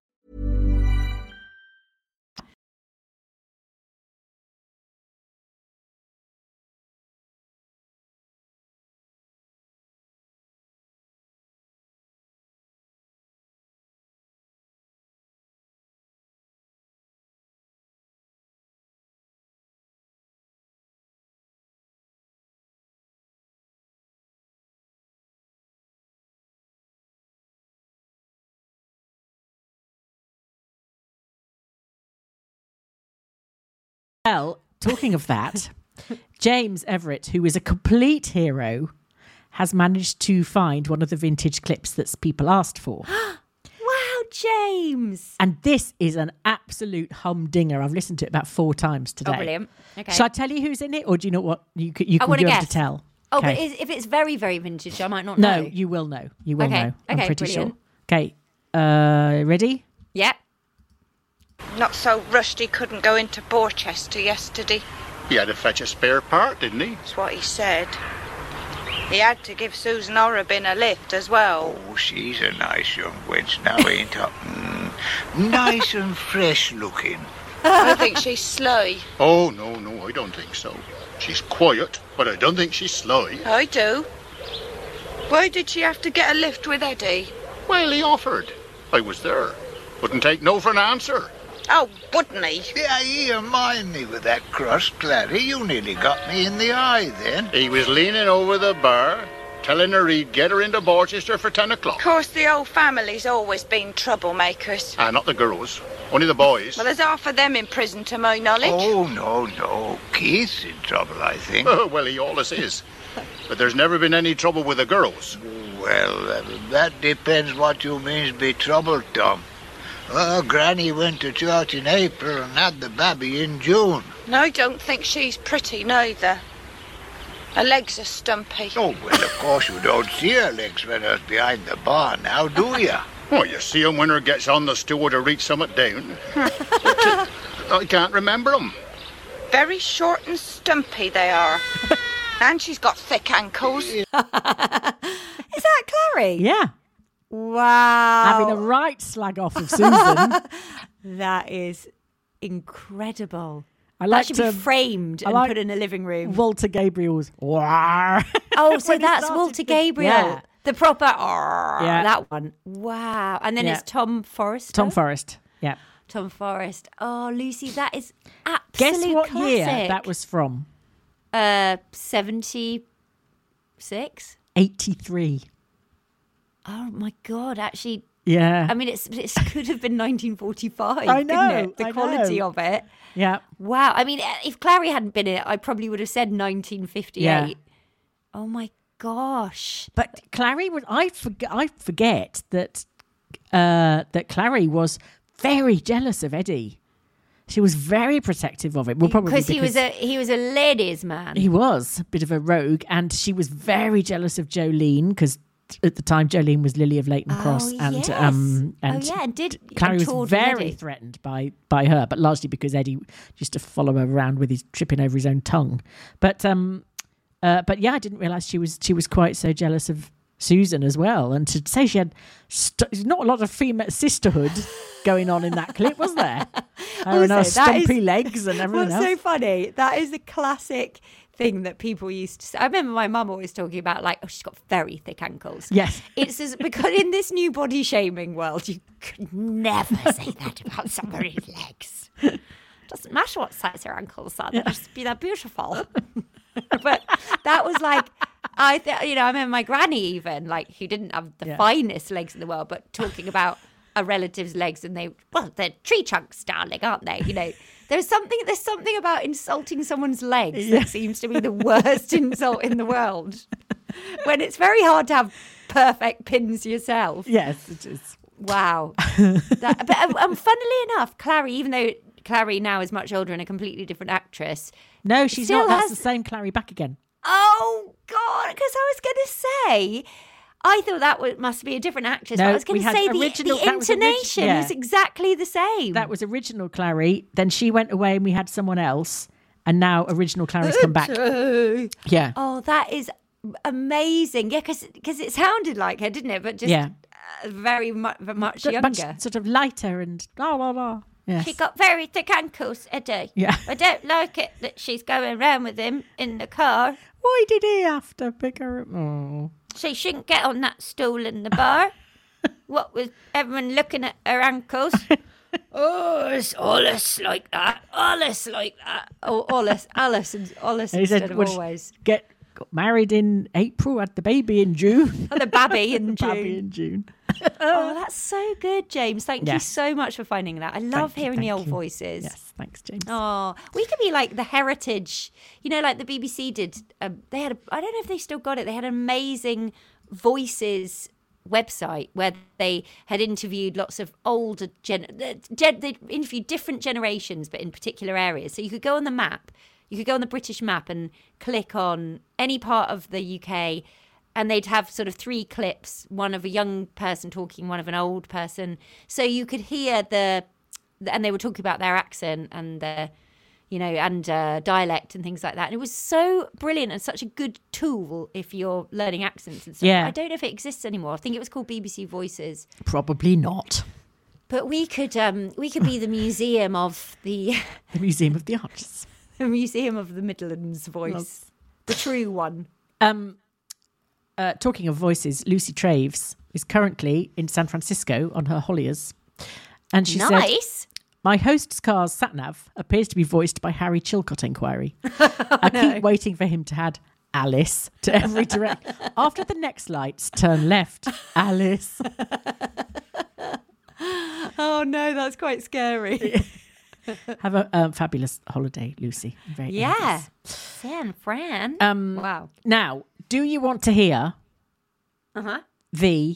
Well, talking of that, James Everett, who is a complete hero, has managed to find one of the vintage clips that people asked for. Wow, James! And this is an absolute humdinger. I've listened to it about 4 times today. Oh, brilliant. Okay. Shall I tell you who's in it, or do you know what you can I wanna be able guess. to tell? Oh, Okay. but if it's very, very vintage, I might not know. No, you will know. You will Okay. know. I'm Okay, pretty brilliant. sure. Okay, ready? Yep. Not so rushed he couldn't go into Borchester yesterday. He had to fetch a spare part, didn't he? That's what he said. He had to give Susan Orabin a lift as well. Oh, she's a nice young wench now, ain't her? Nice and fresh looking. I think she's sly. Oh, no, I don't think so. She's quiet, but I don't think she's sly. I do. Why did she have to get a lift with Eddie? Well, he offered. I was there. Wouldn't take no for an answer. Oh, wouldn't he? Yeah, you mind me with that cross, Clary. You nearly got me in the eye then. He was leaning over the bar, telling her he'd get her into Borchester for 10 o'clock. Of course, the old family's always been troublemakers. Not the girls, only the boys. Well, there's half of them in prison, to my knowledge. Oh, no. Keith's in trouble, I think. Well, he always is. But there's never been any trouble with the girls. Well, that depends what you means by trouble, Tom. Granny went to church in April and had the baby in June. And I don't think she's pretty, neither. Her legs are stumpy. Oh, well, of course you don't see her legs when her's behind the bar now, do you? Well, you see 'em when her gets on the stool to reach something down. I can't remember 'em. Very short and stumpy they are. And she's got thick ankles. Is that Clary? Yeah. Wow. Having a right slag off of Susan. That is incredible. I like That should be framed and like put in a living room. Walter Gabriel's. "Wah." Oh, so When he that's started Walter to- Gabriel. Yeah. The proper, that one. Wow. And then it's Tom Forrester. Tom Forrest, yeah. Tom Forrest. Oh, Lucy, that is absolute Guess what classic. year that was from? 76? 83. Oh, my God. Actually, yeah. I mean, it could have been 1945. I know. Couldn't it? The quality of it. Yeah. Wow. I mean, if Clary hadn't been in it, I probably would have said 1958. Yeah. Oh, my gosh. But Clary was. I forget that Clary was very jealous of Eddie. She was very protective of him. Well, probably because he was a ladies' man. He was a bit of a rogue, and she was very jealous of Jolene because at the time Jolene was Lily of Leighton Cross, and Clary was very threatened by her, but largely because Eddie used to follow her around with his tripping over his own tongue. But yeah, I didn't realise she was quite so jealous of Susan as well. And to say she had not a lot of female sisterhood going on in that clip, was there? Her and her stumpy legs and everything else. What's so funny, that is a classic thing that people used to say. I remember my mum always talking about, like, oh, she's got very thick ankles. Yes. It's because in this new body shaming world, you could never say that about somebody's legs. Doesn't matter what size your ankles are, they're beautiful. But that was like, I remember my granny even, like, who didn't have the finest legs in the world, but talking about a relative's legs, and they're tree trunks, darling, aren't they? You know, there's something about insulting someone's legs that seems to be the worst insult in the world. When it's very hard to have perfect pins yourself. Yes, it is. Wow. But funnily enough, Clary, even though Clary now is much older and a completely different actress. No, she's not. That's the same Clary back again. Oh, God, because I was going to say, I thought that must be a different actress. No, I was going to say the intonation is exactly the same. That was original Clary. Then she went away and we had someone else. And now original Clary's come back. Yeah. Oh, that is amazing. Yeah, because it sounded like her, didn't it? But just very much younger. Much sort of lighter and blah, blah, blah. Yes. She got very thick ankles, Eddie. Yeah. I don't like it that she's going around with him in the car. Why did he have to pick her up? Oh. She shouldn't get on that stool in the bar. What with everyone looking at her ankles? Oh, it's Alice like that. Alice like that. Oh, Alice instead of always. Got married in April, had the baby in June. Oh, the babby in June. Babby in June. Oh, that's so good, James. Thank you so much for finding that. I love hearing the old voices. Yes, thanks, James. Oh, we could be like the Heritage, like the BBC did. They had, I don't know if they still got it. They had an amazing voices website where they had interviewed lots of older they interviewed different generations, but in particular areas. So you could go on the map. You could go on the British map and click on any part of the UK, and they'd have sort of 3 clips, one of a young person talking, one of an old person. So you could hear and they were talking about their accent and their, and dialect and things like that. And it was so brilliant and such a good tool if you're learning accents and stuff. Yeah. I don't know if it exists anymore. I think it was called BBC Voices. Probably not. But we could be the museum of the Museum of the Arts. The Museum of the Midlands voice. The true one. Talking of voices, Lucy Traves is currently in San Francisco on her Holliers. And she said, my host's car's sat-nav appears to be voiced by Harry Chilcott Enquiry. I keep waiting for him to add Alice to every direct. After the next lights, turn left, Alice. Oh, no, that's quite scary. Have a fabulous holiday, Lucy. Very nice. San Fran. Wow. Now, do you want to hear the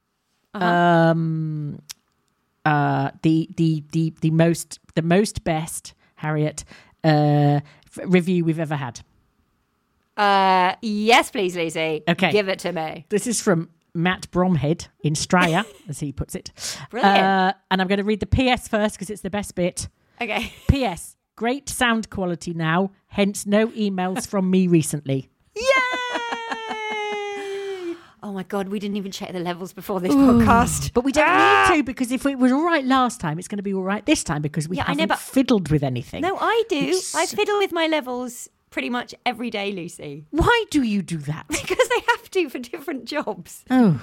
most best Harriet review we've ever had? Yes, please, Lucy. Okay, give it to me. This is from Matt Bromhead in Straya, as he puts it. Brilliant. And I'm going to read the PS first because it's the best bit. Okay. PS, great sound quality now, hence no emails from me recently. Yay! Oh my God, we didn't even check the levels before this podcast. But we don't need to, because if it was all right last time, it's going to be all right this time because we haven't fiddled with anything. No, I do. I fiddle with my levels pretty much every day, Lucy. Why do you do that? Because they have have to for different jobs. Oh.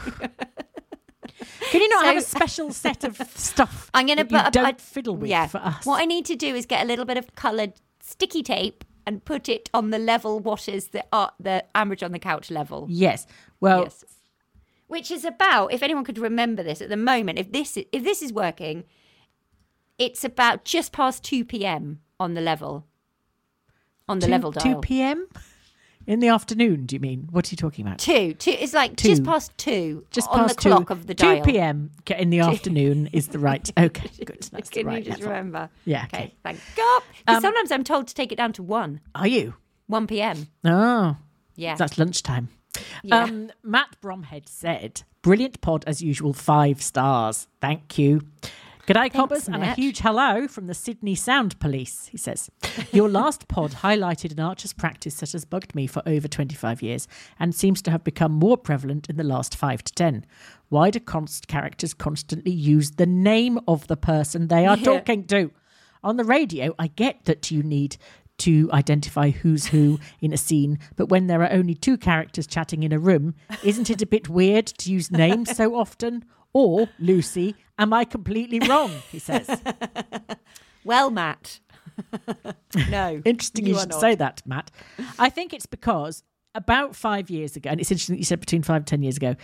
Can you not have a special set of stuff I'm gonna that you don't fiddle with for us? What I need to do is get a little bit of coloured sticky tape and put it on the level waters that are the Ambridge on the Couch level. Yes. Well, yes. Which is about, if anyone could remember this at the moment, if this is working, it's about just past 2 p.m. on the level. On the level dial. 2 p.m. in the afternoon, do you mean? What are you talking about? 2. It's like 2. Just past 2 just on past the clock of the dial. 2 p.m. in the afternoon is the right. Okay, good. That's Can the right you just level. remember? Yeah. Okay, thank God. Because sometimes I'm told to take it down to 1. Are you? 1 p.m. Oh. Yeah. That's lunchtime. Yeah. Matt Bromhead said, brilliant pod as usual, 5 stars. Thank you. G'day, Cobbers, and a huge hello from the Sydney Sound Police, he says. Your last pod highlighted an archer's practice that has bugged me for over 25 years and seems to have become more prevalent in the last 5 to 10. Why do characters constantly use the name of the person they are talking to? On the radio, I get that you need to identify who's who in a scene, but when there are only 2 characters chatting in a room, isn't it a bit weird to use names so often? Or, Lucy, am I completely wrong? He says. Well, Matt. No. Interesting you should say that, Matt. I think it's because about 5 years ago, and it's interesting that you said between 5 and 10 years ago,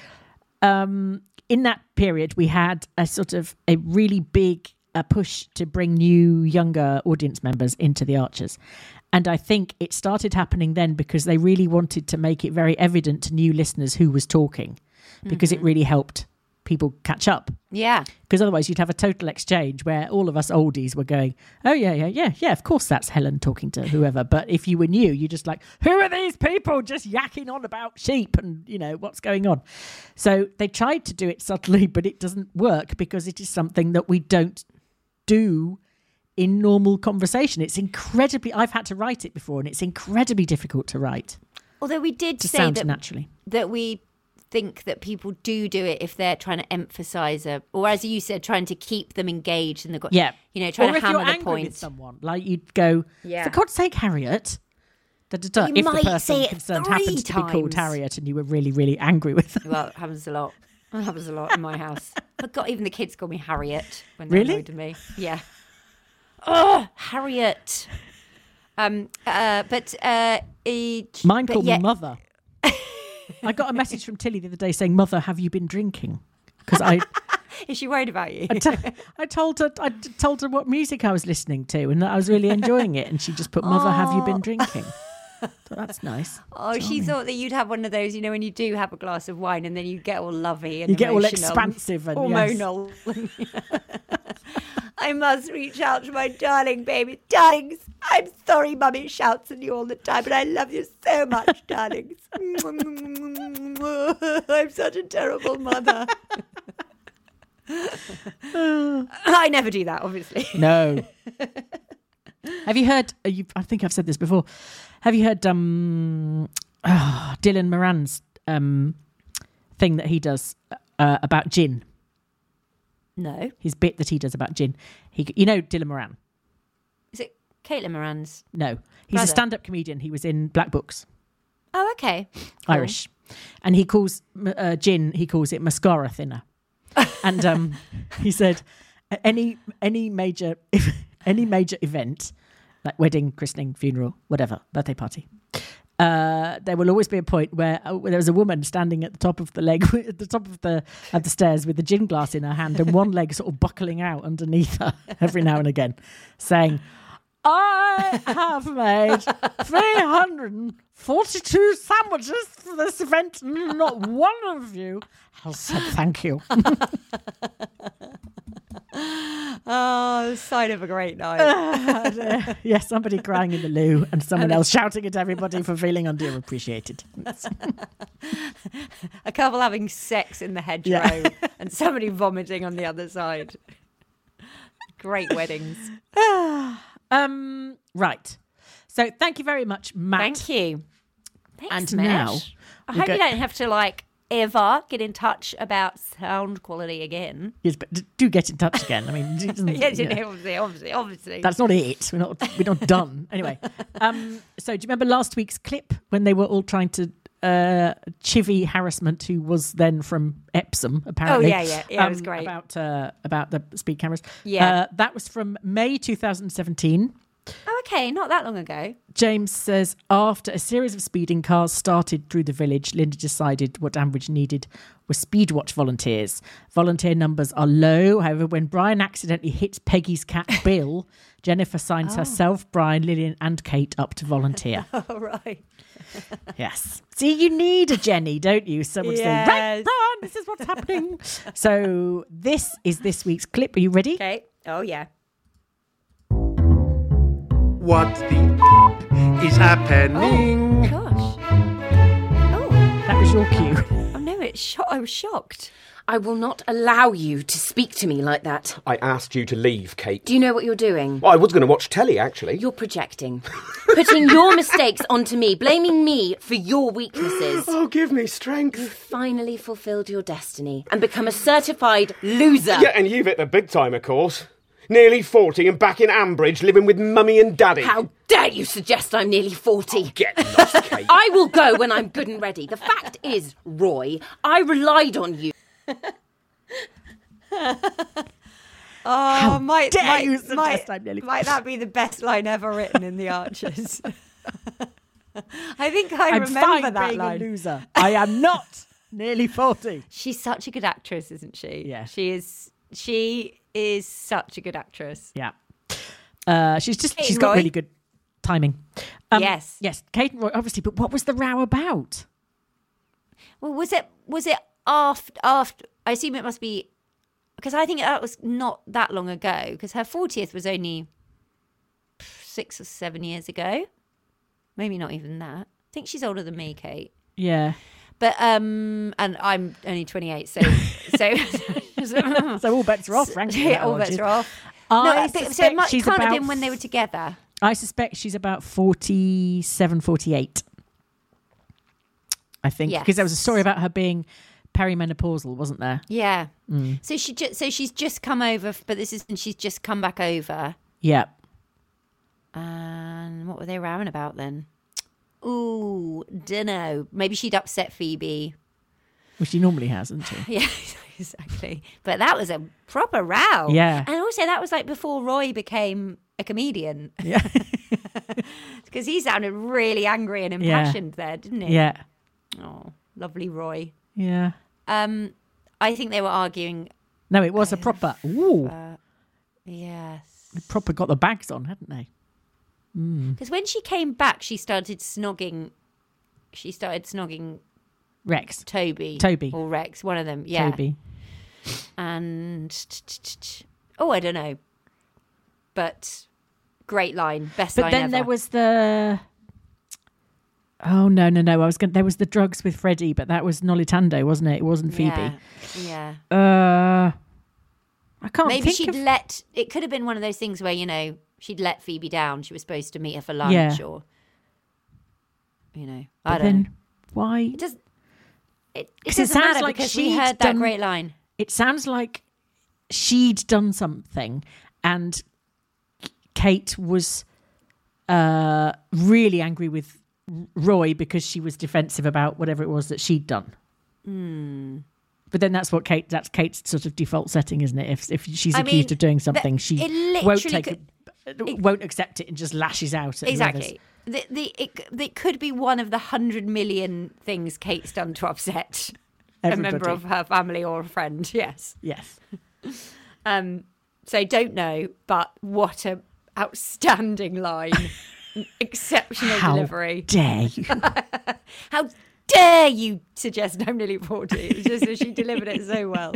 in that period we had a sort of a really big push to bring new, younger audience members into the Archers. And I think it started happening then because they really wanted to make it very evident to new listeners who was talking, because it really helped people catch up. Yeah. Because otherwise you'd have a total exchange where all of us oldies were going, oh, yeah, of course that's Helen talking to whoever. But if you were new, you're just like, who are these people just yakking on about sheep and, you know, what's going on? So they tried to do it subtly, but it doesn't work because it is something that we don't do in normal conversation. It's incredibly, I've had to write it before and it's incredibly difficult to write. Although we did to say sound naturally. that we think that people do it if they're trying to emphasise or as you said, trying to keep them engaged and trying to hammer the point. With someone, like you'd go, for God's sake, Harriet. If the person concerned happened to be called Harriet and you were really, really angry with them. Well, it happens a lot. It happens a lot in my house. But God, even the kids call me Harriet when they're annoyed with me. Yeah. Oh, Harriet. Mine called me Mother. I got a message from Tilly the other day saying, Mother, have you been drinking? Because is she worried about you? I told her what music I was listening to and that I was really enjoying it, and she just put, Mother, have you been drinking? So that's nice. Oh, Charming. She thought that you'd have one of those, you know, when you do have a glass of wine and then you get all lovey and you get all emotional, expansive and hormonal. Yes. I must reach out to my darling baby. Darlings, I'm sorry Mummy shouts at you all the time, but I love you so much, darlings. I'm such a terrible mother. I never do that, obviously. No. Have you heard, I think I've said this before, have you heard Dylan Moran's thing that he does about gin? No. His bit that he does about gin. You know Dylan Moran? Is it Caitlin Moran's? No. He's a stand-up comedian. He was in Black Books. Oh, okay. Cool. Irish. And he calls gin, he calls it mascara thinner. And he said any major event, like wedding, christening, funeral, whatever, birthday party, there will always be a point where there was a woman standing at the top of the at the top of the stairs with the gin glass in her hand and one leg sort of buckling out underneath her every now and again, saying, I have made 342 sandwiches for this event. Not one of you has said thank you. Oh, sign of a great night. Yes, somebody crying in the loo and someone else shouting at everybody for feeling underappreciated. A couple having sex in the hedgerow and somebody vomiting on the other side. Great weddings. Right. So thank you very much, Matt. Thank you. Thanks, and Matt. now I hope you don't have to ever get in touch about sound quality again. Yes, but do get in touch again. I mean, yes, obviously. That's not it. We're not done. Anyway, so do you remember last week's clip when they were all trying to Chivy Harassment, who was then from Epsom, apparently. Oh, yeah, it was great. About the speed cameras. Yeah. That was from May 2017. Oh, okay, not that long ago. James says, after a series of speeding cars started through the village, Linda decided what Ambridge needed were Speedwatch volunteers. Volunteer numbers are low. However, when Brian accidentally hits Peggy's cat, Bill, Jennifer signs herself, Brian, Lillian and Kate up to volunteer. Oh, right. Yes. See, you need a Jenny, don't you? Someone to say, right, Brian, this is what's happening. So this is this week's clip. Are you ready? Okay. Oh, yeah. What the is happening? Oh, gosh. Oh. That was your cue. Oh, no, I was shocked. I will not allow you to speak to me like that. I asked you to leave, Kate. Do you know what you're doing? Well, I was going to watch telly, actually. You're projecting. Putting your mistakes onto me, blaming me for your weaknesses. Oh, give me strength. You've finally fulfilled your destiny and become a certified loser. Yeah, and you've hit the big time, of course. Nearly 40 and back in Ambridge, living with Mummy and Daddy. How dare you suggest I'm nearly 40? Oh, get lost, Kate. I will go when I'm good and ready. The fact is, Roy, I relied on you. How might might that be the best line ever written in The Archers? I think I'm remember fine that being line. a loser. I am not nearly 40. She's such a good actress, isn't she? Yeah. She is such a good actress. Yeah. She's Kate got Roy. really good timing. Yes. Yes, Kate and Roy, obviously, but what was the row about? Well, was it after? I assume it must be, because I think that was not that long ago, because her 40th was only 6 or 7 years ago. Maybe not even that. I think she's older than me, Kate. Yeah. But and I'm only 28, so So all bets are off, frankly. Yeah, all bets are off. I think so. suspect It she's can't have about- been when they were together. I suspect she's about 47, 48. I think. Yes. Because there was a story about her being perimenopausal, wasn't there? Yeah. So she's just come over, but this is when she's just come back over. Yeah. And what were they rowing about then? Ooh, dunno. Maybe she'd upset Phoebe. Which she normally has, hasn't she? Yeah, exactly. But that was a proper row. Yeah. And also that was like before Roy became a comedian. Yeah. Because he sounded really angry and impassioned there, didn't he? Yeah. Oh, lovely Roy. Yeah. I think they were arguing. No, it was a proper. Ooh. Yes. They proper got the bags on, hadn't they? Because when she came back, she started snogging Rex. Toby. Or Rex, one of them. Yeah. Toby. And I don't know. But great line. Best line But then ever. there was the. Oh no! There was the drugs with Freddie, but that was Nolitando, wasn't it? It wasn't Phoebe. Yeah. I can't. Maybe think she'd of... let. It could have been one of those things where she'd let Phoebe down. She was supposed to meet her for lunch, or I But don't then know. why? It does. It it doesn't sounds matter like because we she'd heard that done- great line. It sounds like she'd done something, and Kate was really angry with Roy because she was defensive about whatever it was that she'd done. But then that's Kate's sort of default setting, isn't it? If she's accused of doing something, she won't accept it and just lashes out at Exactly. It could be one of the 100 million things Kate's done to upset Everybody. a member of her family or a friend. Yes. Yes. So don't know, but what a outstanding line. Exceptional delivery. Dare you? How dare you suggest I'm nearly 40? It's just that she delivered it so well.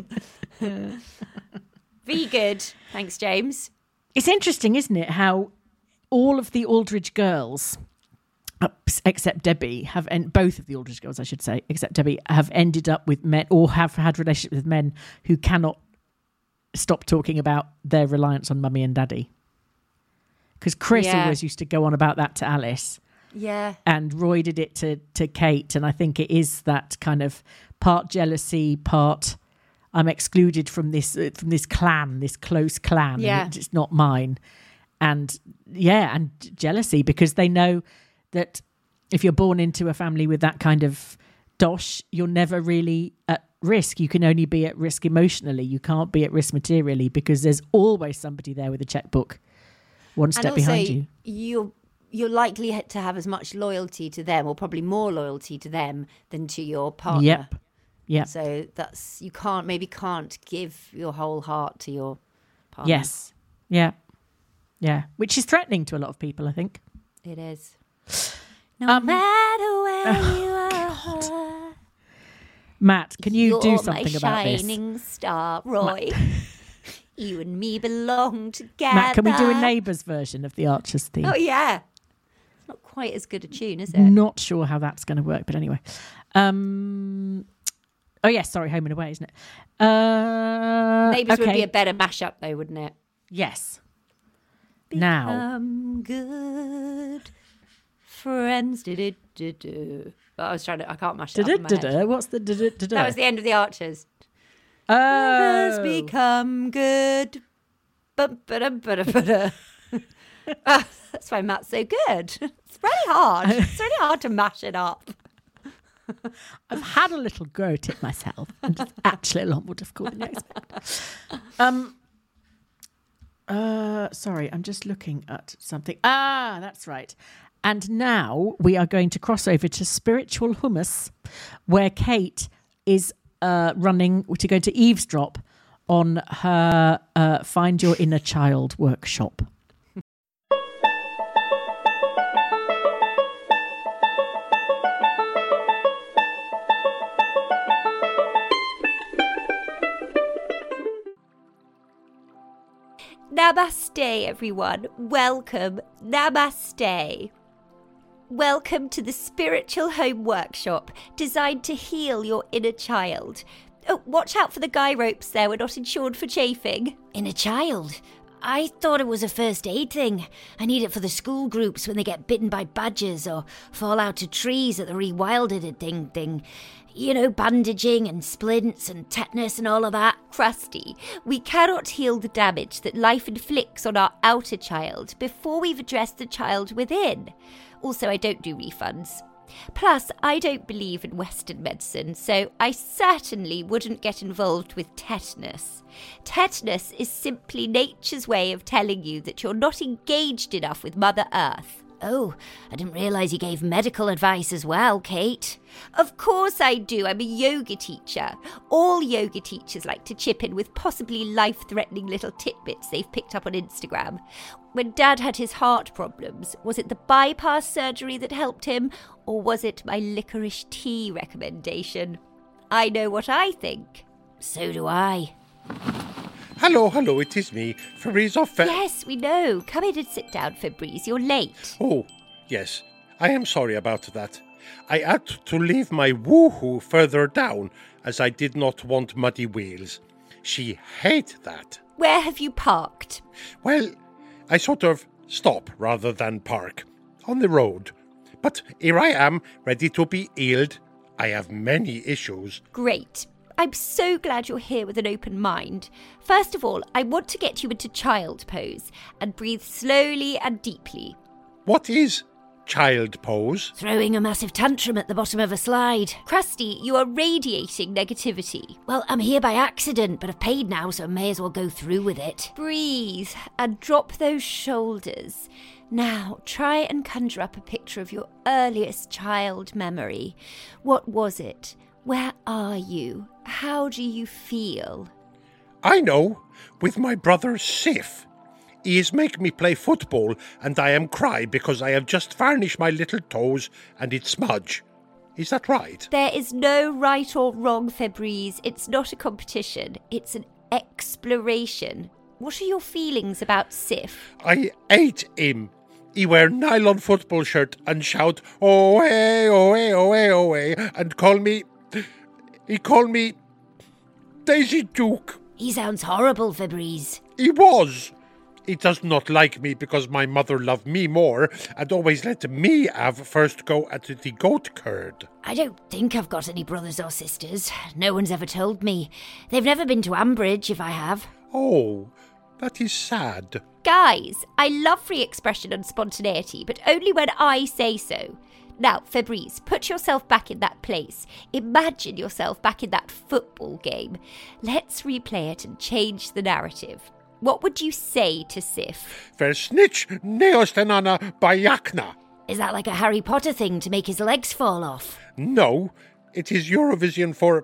Be good. Thanks, James. It's interesting, isn't it, how all of the Aldridge girls, except Debbie, both of the Aldridge girls, I should say, except Debbie, have ended up with men or have had relationships with men who cannot stop talking about their reliance on Mummy and Daddy. Because Chris always used to go on about that to Alice. Yeah. And Roy did it to Kate. And I think it is that kind of part jealousy, part I'm excluded from this clan, this close clan. Yeah. And it's not mine. And and jealousy, because they know that if you're born into a family with that kind of dosh, you're never really at risk. You can only be at risk emotionally. You can't be at risk materially because there's always somebody there with a checkbook one step behind you. You're likely to have as much loyalty to them, or probably more loyalty to them than to your partner. Yep. So that's, you can't give your whole heart to your partner. Yes. Yeah. Which is threatening to a lot of people, I think. It is. No matter where you are. Matt, can you do something about this? You're my shining star, Roy. You and me belong together. Matt, can we do a Neighbours version of the Archers theme? Oh, yeah. It's not quite as good a tune, is it? Not sure how that's going to work, but anyway. Oh, yes, sorry, Home and Away, isn't it? Neighbours would be a better mashup, though, wouldn't it? Yes. Become good friends. I can't mash it up in my head. What's the That was the end of the Archers. Oh. Let us become good. That's why Matt's so good. It's really hard. It's really hard to mash it up. I've had a little go at it myself, and it's actually a lot more difficult than you expect. Sorry, I'm just looking at something. That's right. And now we are going to cross over to Spiritual Hummus, where Kate is running to go to eavesdrop on her Find Your Inner Child workshop. Namaste, everyone. Welcome. Namaste. Welcome to the Spiritual Home Workshop, designed to heal your inner child. Oh, watch out for the guy ropes there. We're not insured for chafing. Inner child? I thought it was a first aid thing. I need it for the school groups when they get bitten by badgers or fall out of trees at the rewilded thing. You know, bandaging and splints and tetanus and all of that. Krusty, we cannot heal the damage that life inflicts on our outer child before we've addressed the child within. Also, I don't do refunds. Plus, I don't believe in Western medicine, so I certainly wouldn't get involved with tetanus. Tetanus is simply nature's way of telling you that you're not engaged enough with Mother Earth. Oh, I didn't realise you gave medical advice as well, Kate. Of course I do. I'm a yoga teacher. All yoga teachers like to chip in with possibly life-threatening little tidbits they've picked up on Instagram. When Dad had his heart problems, was it the bypass surgery that helped him, or was it my licorice tea recommendation? I know what I think. So do I. Hello, it is me, Fabrice of... Yes, we know. Come in and sit down, Fabrice. You're late. Oh, yes. I am sorry about that. I had to leave my woohoo further down, as I did not want muddy wheels. She hated that. Where have you parked? Well, I sort of stop rather than park. On the road. But here I am, ready to be healed. I have many issues. Great. I'm so glad you're here with an open mind. First of all, I want to get you into child pose and breathe slowly and deeply. What is child pose? Throwing a massive tantrum at the bottom of a slide. Krusty, you are radiating negativity. Well, I'm here by accident, but I've paid now, so I may as well go through with it. Breathe and drop those shoulders. Now, try and conjure up a picture of your earliest child memory. What was it? Where are you? How do you feel? I know, with my brother Sif. He is make me play football, and I am cry because I have just varnished my little toes and it smudge. Is that right? There is no right or wrong, Fabrice. It's not a competition. It's an exploration. What are your feelings about Sif? I hate him. He wear nylon football shirt and shout, "Oh, hey, oh, hey, oh, hey, oh, hey," and call me... He called me Daisy Duke. He sounds horrible, Fabrice. He was. He does not like me because my mother loved me more and always let me have first go at the goat curd. I don't think I've got any brothers or sisters. No one's ever told me. They've never been to Ambridge, if I have. Oh, that is sad. Guys, I love free expression and spontaneity, but only when I say so. Now, Fabrice, put yourself back in that place. Imagine yourself back in that football game. Let's replay it and change the narrative. What would you say to Sif? Versnitch neostenana bayakna. Is that like a Harry Potter thing to make his legs fall off? No, it is Eurovision for...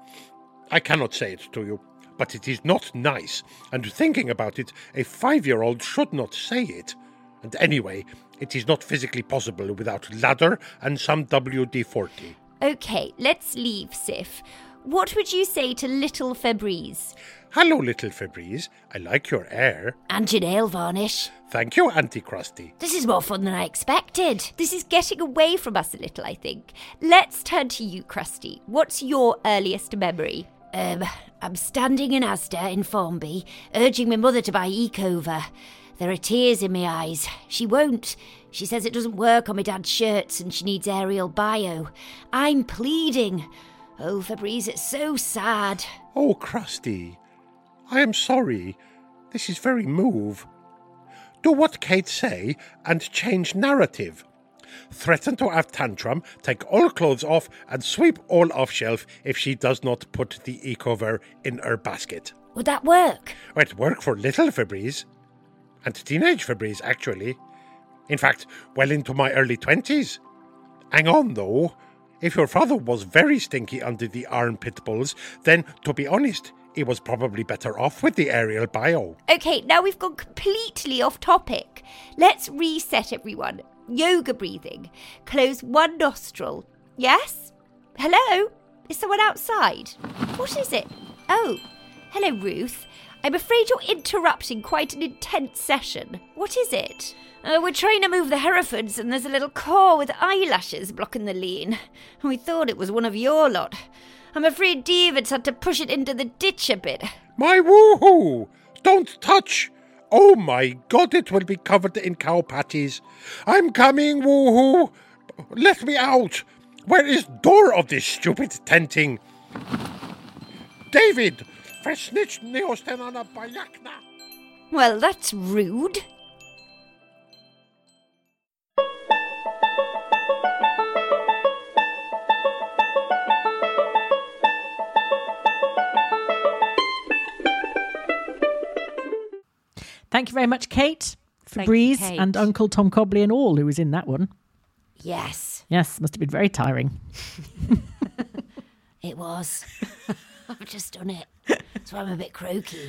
I cannot say it to you, but it is not nice. And thinking about it, a 5-year-old should not say it. And anyway, it is not physically possible without ladder and some WD-40. Okay, let's leave Sif. What would you say to little Fabrice? Hello, little Fabrice. I like your hair. And your nail varnish. Thank you, Auntie Krusty. This is more fun than I expected. This is getting away from us a little, I think. Let's turn to you, Krusty. What's your earliest memory? I'm standing in Asda in Formby, urging my mother to buy Ecover. There are tears in my eyes. She won't. She says it doesn't work on my dad's shirts and she needs aerial bio. I'm pleading. Oh, Fabrice, it's so sad. Oh, Krusty, I am sorry. This is very move. Do what Kate say and change narrative. Threaten to have tantrum, take all clothes off and sweep all off shelf if she does not put the Ecover in her basket. Would that work? It worked for little Fabrice. And teenage Fabrice, actually. In fact, well into my early 20s. Hang on, though. If your father was very stinky under the armpit bulls, then, to be honest, he was probably better off with the aerial bio. Okay, now we've gone completely off topic. Let's reset everyone. Yoga breathing. Close one nostril. Yes? Hello? Is someone outside? What is it? Oh, hello, Ruth. I'm afraid you're interrupting quite an intense session. What is it? We're trying to move the Herefords and there's a little car with eyelashes blocking the lane. We thought it was one of your lot. I'm afraid David's had to push it into the ditch a bit. My woohoo! Don't touch! Oh my God, it will be covered in cow patties. I'm coming, woohoo! Let me out! Where is door of this stupid tenting? David! Versnitch neostenana bayakna. Well, that's rude. Thank you very much, Kate, Fabrice, Kate. and Uncle Tom Cobley and all who was in that one. Yes. Yes, must have been very tiring. It was. I've just done it. That's why I'm a bit croaky.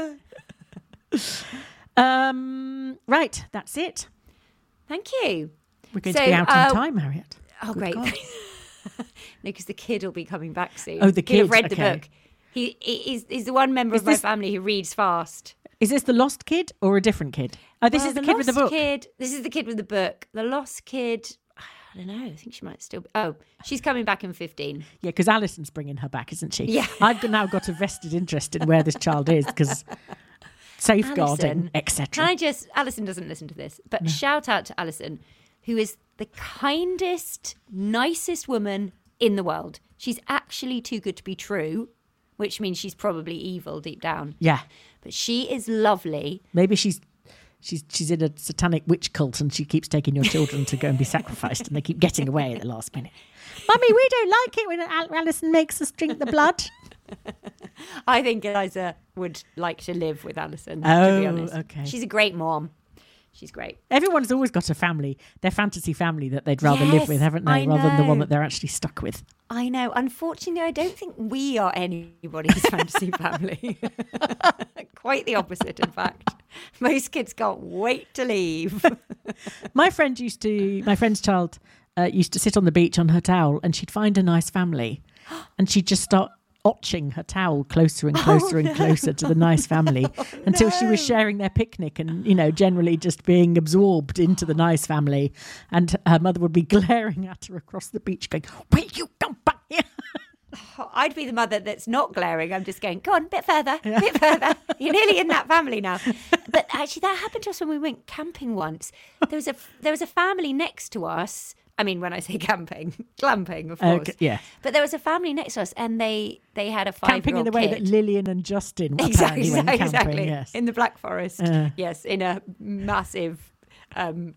Right, that's it. Thank you. We're going to be out on time, Harriet. Oh, Good great. God. No, because the kid will be coming back soon. Oh, the kid, He'll have read the okay. book. He's the one member Is of my this- family who reads fast. Is this the lost kid or a different kid? Oh, this is the kid with the book. This is the kid with the book. The lost kid, I don't know. I think she might still be. Oh, she's coming back in 15. Yeah, because Alison's bringing her back, isn't she? Yeah. I've now got a vested interest in where this child is because safeguarding, etc. Alison doesn't listen to this, but shout out to Alison, who is the kindest, nicest woman in the world. She's actually too good to be true, which means she's probably evil deep down. Yeah. But she is lovely. Maybe she's in a satanic witch cult and she keeps taking your children to go and be sacrificed and they keep getting away at the last minute. Mummy, we don't like it when Alison makes us drink the blood. I think Eliza would like to live with Alison, to Oh, be honest. okay. She's a great mom. She's great. Everyone's always got a family, their fantasy family that they'd rather live with, haven't they? I Rather than the one know. that they're actually stuck with. I know. Unfortunately, I don't think we are anybody's fantasy family. Quite the opposite, in fact. Most kids can't wait to leave. My friend's child used to sit on the beach on her towel and she'd find a nice family and she'd just start otching her towel closer and closer and closer to the nice family until she was sharing their picnic and, generally just being absorbed into the nice family. And her mother would be glaring at her across the beach going, "Will you come back here?" I'd be the mother that's not glaring. I'm just going, go on, a bit further. You're nearly in that family now. But actually, that happened to us when we went camping once. There was a family next to us. I mean, when I say camping, glamping, of course. Okay, yeah. But there was a family next to us, and they had a 5-year-old Camping in the way that Lillian and Justin apparently went camping. Yes. In the Black Forest. Yes, in a massive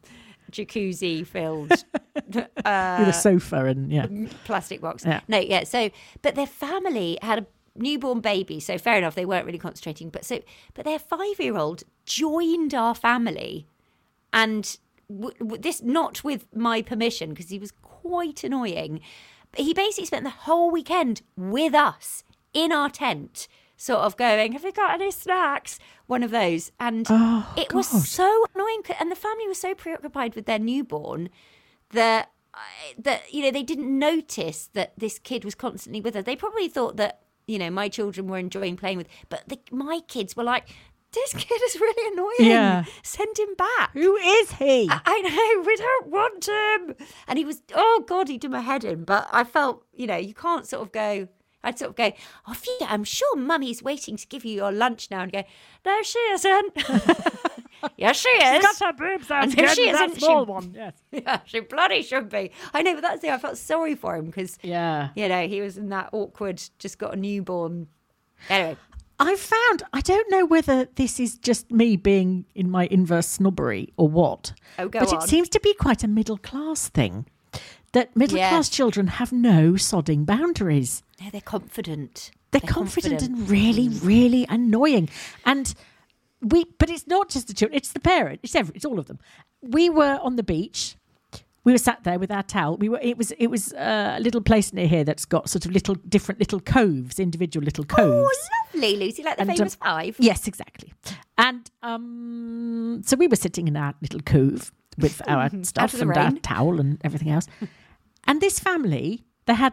jacuzzi filled with a sofa and plastic box. Yeah. No, yeah. So, but their family had a newborn baby, so fair enough, they weren't really concentrating. But their 5-year-old joined our family, and this not with my permission because he was quite annoying. But he basically spent the whole weekend with us in our tent, sort of going, "Have you got any snacks?" One of those, and it was so annoying. And the family was so preoccupied with their newborn that they didn't notice that this kid was constantly with us. They probably thought that my children were enjoying playing with, but my kids were like, "This kid is really annoying. Yeah. Send him back. Who is he? I know, we don't want him." And he was, oh God, he did my head in. But I felt, you can't sort of go, I'd sort of go, "Oh, Fiona, I'm sure Mummy's waiting to give you your lunch now." And go, "No, she isn't." "Yes, she is. She's got her boobs out again, she that isn't. small one. Yes. Yeah, she bloody should be. I know, but that's the thing. I felt sorry for him because, he was in that awkward, just got a newborn. Anyway. I don't know whether this is just me being in my inverse snobbery or what, but it seems to be quite a middle class thing, that middle class children have no sodding boundaries. No, they're confident. They're confident and really, really annoying. And but it's not just the children, it's the parent, it's all of them. We were on the beach. We were sat there with our towel. It was a little place near here that's got sort of different little coves, individual little coves. Oh, lovely, Lucy, like the famous 5. Yes, exactly. And so we were sitting in our little cove with our stuff and our towel and everything else. And this family, they had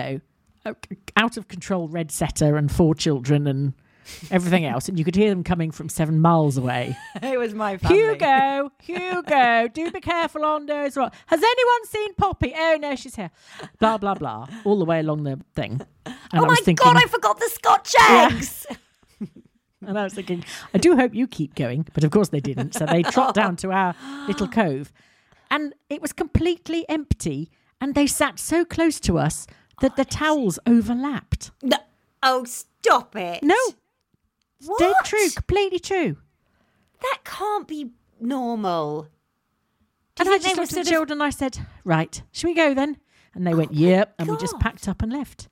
out of control red setter and 4 children and everything else, and you could hear them coming from 7 miles away. It was my family. Hugo, do be careful on those rocks. Has anyone seen Poppy? Oh no, she's here. Blah blah blah, all the way along the thing. And God, I forgot the Scotch eggs. Yeah. And I was thinking, I do hope you keep going, but of course they didn't. So they trot down to our little cove, and it was completely empty. And they sat so close to us that the towels overlapped. No. Oh, stop it! No. What? Dead true, completely true. That can't be normal. And I just looked at the children and I said, "Right, shall we go then?" And they went, "Yep." And we just packed up and left.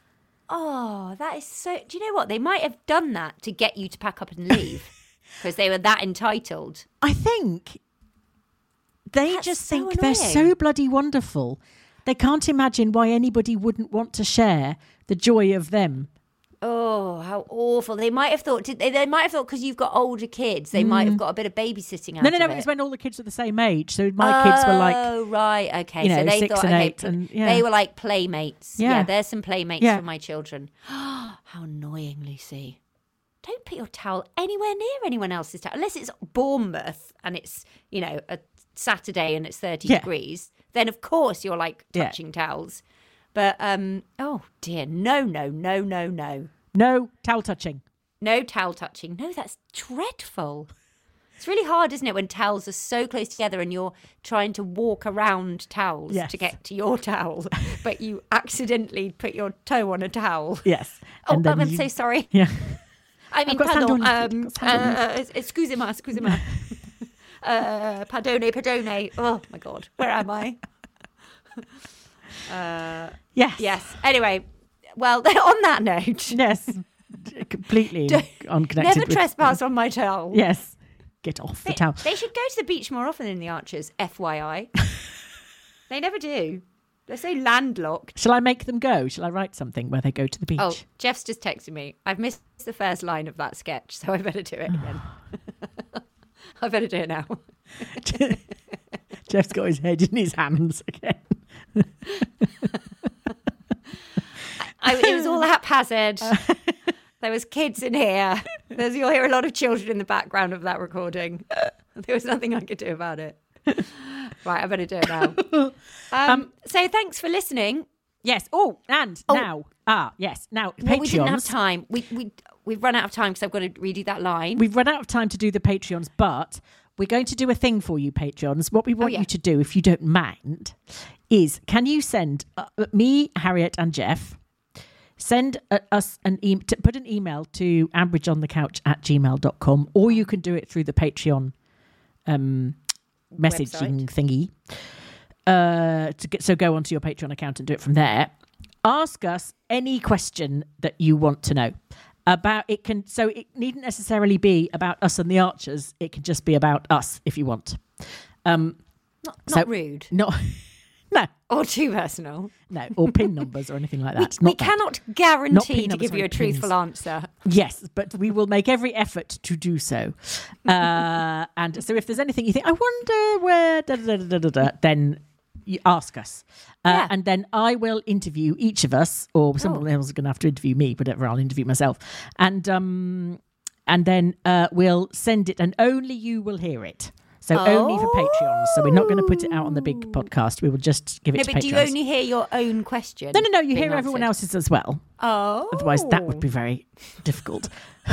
Oh, that is so... Do you know what? They might have done that to get you to pack up and leave because they were that entitled. I think they think they're so bloody wonderful. They can't imagine why anybody wouldn't want to share the joy of them. Oh, how awful. They might have thought because you've got older kids, they might have got a bit of babysitting out of it. No, it was when all the kids were the same age. So my kids were like... Oh, right, okay. So they 6 thought, and 8. And, they were like playmates. Yeah, there's some playmates for my children. How annoying, Lucy. Don't put your towel anywhere near anyone else's towel. Unless it's Bournemouth and it's, a Saturday and it's 30 degrees. Then, of course, you're like touching towels. But, oh dear, no. No towel touching. No towel touching. No, that's dreadful. It's really hard, isn't it, when towels are so close together and you're trying to walk around towels to get to your towel, but you accidentally put your toe on a towel. Yes. Oh, I'm so sorry. Yeah. I mean, pardon. Excusez-moi. Pardone. Oh, my God. Where am I? Yes. Anyway, well, on that note. Yes. Completely unconnected. Never trespass on my towel. Yes. Get off the towel. They should go to the beach more often than the Archers, FYI. They never do. They're so landlocked. Shall I make them go? Shall I write something where they go to the beach? Oh, Jeff's just texted me. I've missed the first line of that sketch, so I better do it again. I better do it now. Jeff's got his head in his hands again. It was all haphazard. There was kids in here. You'll hear a lot of children in the background of that recording. There was nothing I could do about it. Right, I better do it now. So thanks for listening. Yes. Now. Yes. Now, Patreons. We didn't have time. We've run out of time because I've got to redo that line. We've run out of time to do the Patreons, but we're going to do a thing for you, Patreons. What we want you to do, if you don't mind, is can you send me, Harriet and Jeff, send us put an email to ambridgeonthecouch@gmail.com, or you can do it through the Patreon messaging thingy. So go onto your Patreon account and do it from there. Ask us any question that you want to know about. It needn't necessarily be about us and the Archers. It can just be about us if you want. Not rude. No. Or too personal. No, or PIN numbers or anything like that. We cannot guarantee to give you a truthful answer. Yes, but we will make every effort to do so. And so if there's anything you think, I wonder where, then you ask us. And then I will interview each of us, or someone else is going to have to interview me, whatever, I'll interview myself. And then we'll send it, and only you will hear it. So only for Patreons. So we're not going to put it out on the big podcast. We will just give it to Patreons. Do you only hear your own question? No. You hear everyone else's as well. Oh. Otherwise, that would be very difficult.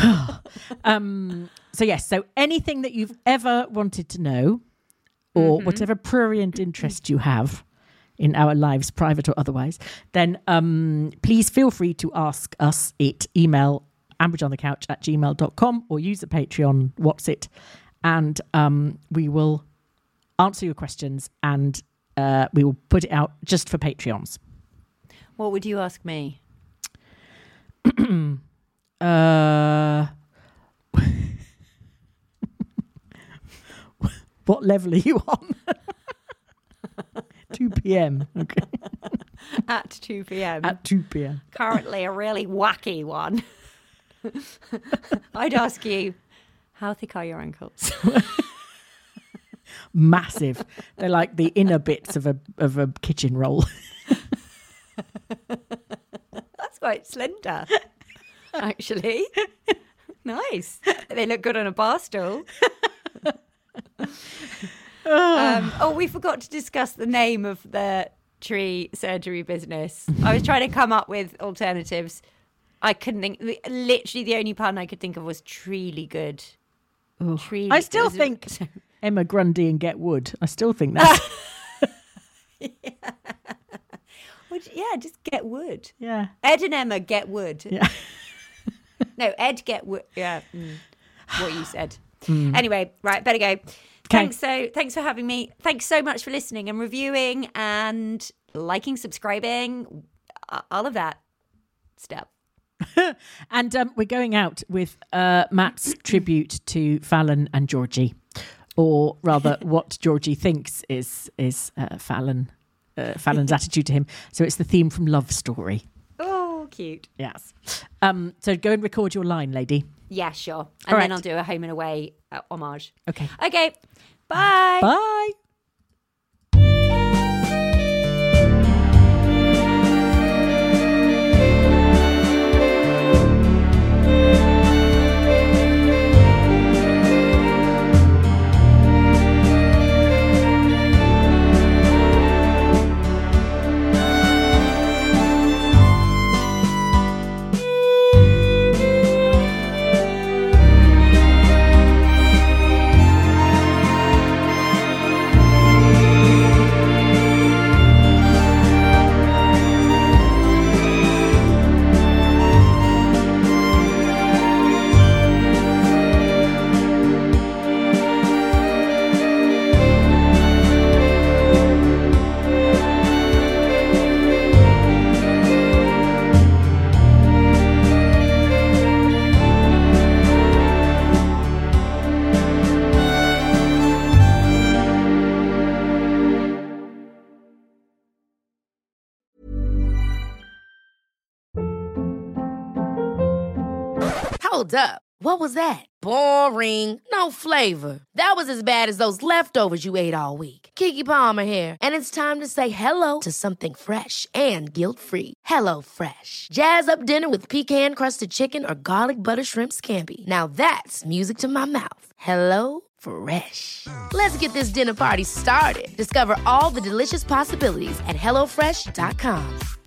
So yes. So anything that you've ever wanted to know, or whatever prurient interest you have in our lives, private or otherwise, then please feel free to ask us it. Email ambridgeonthecouch@gmail.com or use the Patreon What's It. And we will answer your questions, and we will put it out just for Patreons. What would you ask me? What level are you on? 2 p.m. Okay. At 2 p.m. At 2 p.m. Currently a really wacky one. I'd ask you, how thick are your ankles? Massive. They're like the inner bits of a kitchen roll. That's quite slender, actually. Nice. They look good on a bar stool. We forgot to discuss the name of the tree surgery business. I was trying to come up with alternatives. I couldn't think. Literally, the only pun I could think of was Treely Good. I still think Emma Grundy and Get Wood. I still think that. Just Get Wood. Yeah. Ed and Emma Get Wood. Yeah. No, Ed Get Wood. Yeah. What you said. Anyway, right, better go. Thanks for having me. Thanks so much for listening and reviewing and liking, subscribing, all of that stuff. And we're going out with Matt's tribute to Fallon and Georgie, or rather, what Georgie thinks is Fallon's attitude to him. So it's the theme from Love Story. Oh, cute. Yes. So go and record your line, lady. Yeah, sure. And then I'll do a home and away homage. Okay. Okay. Bye. Bye. Hold up. What was that? Boring. No flavor. That was as bad as those leftovers you ate all week. Keke Palmer here, and it's time to say hello to something fresh and guilt-free. HelloFresh. Jazz up dinner with pecan-crusted chicken or garlic butter shrimp scampi. Now that's music to my mouth. HelloFresh. Let's get this dinner party started. Discover all the delicious possibilities at HelloFresh.com.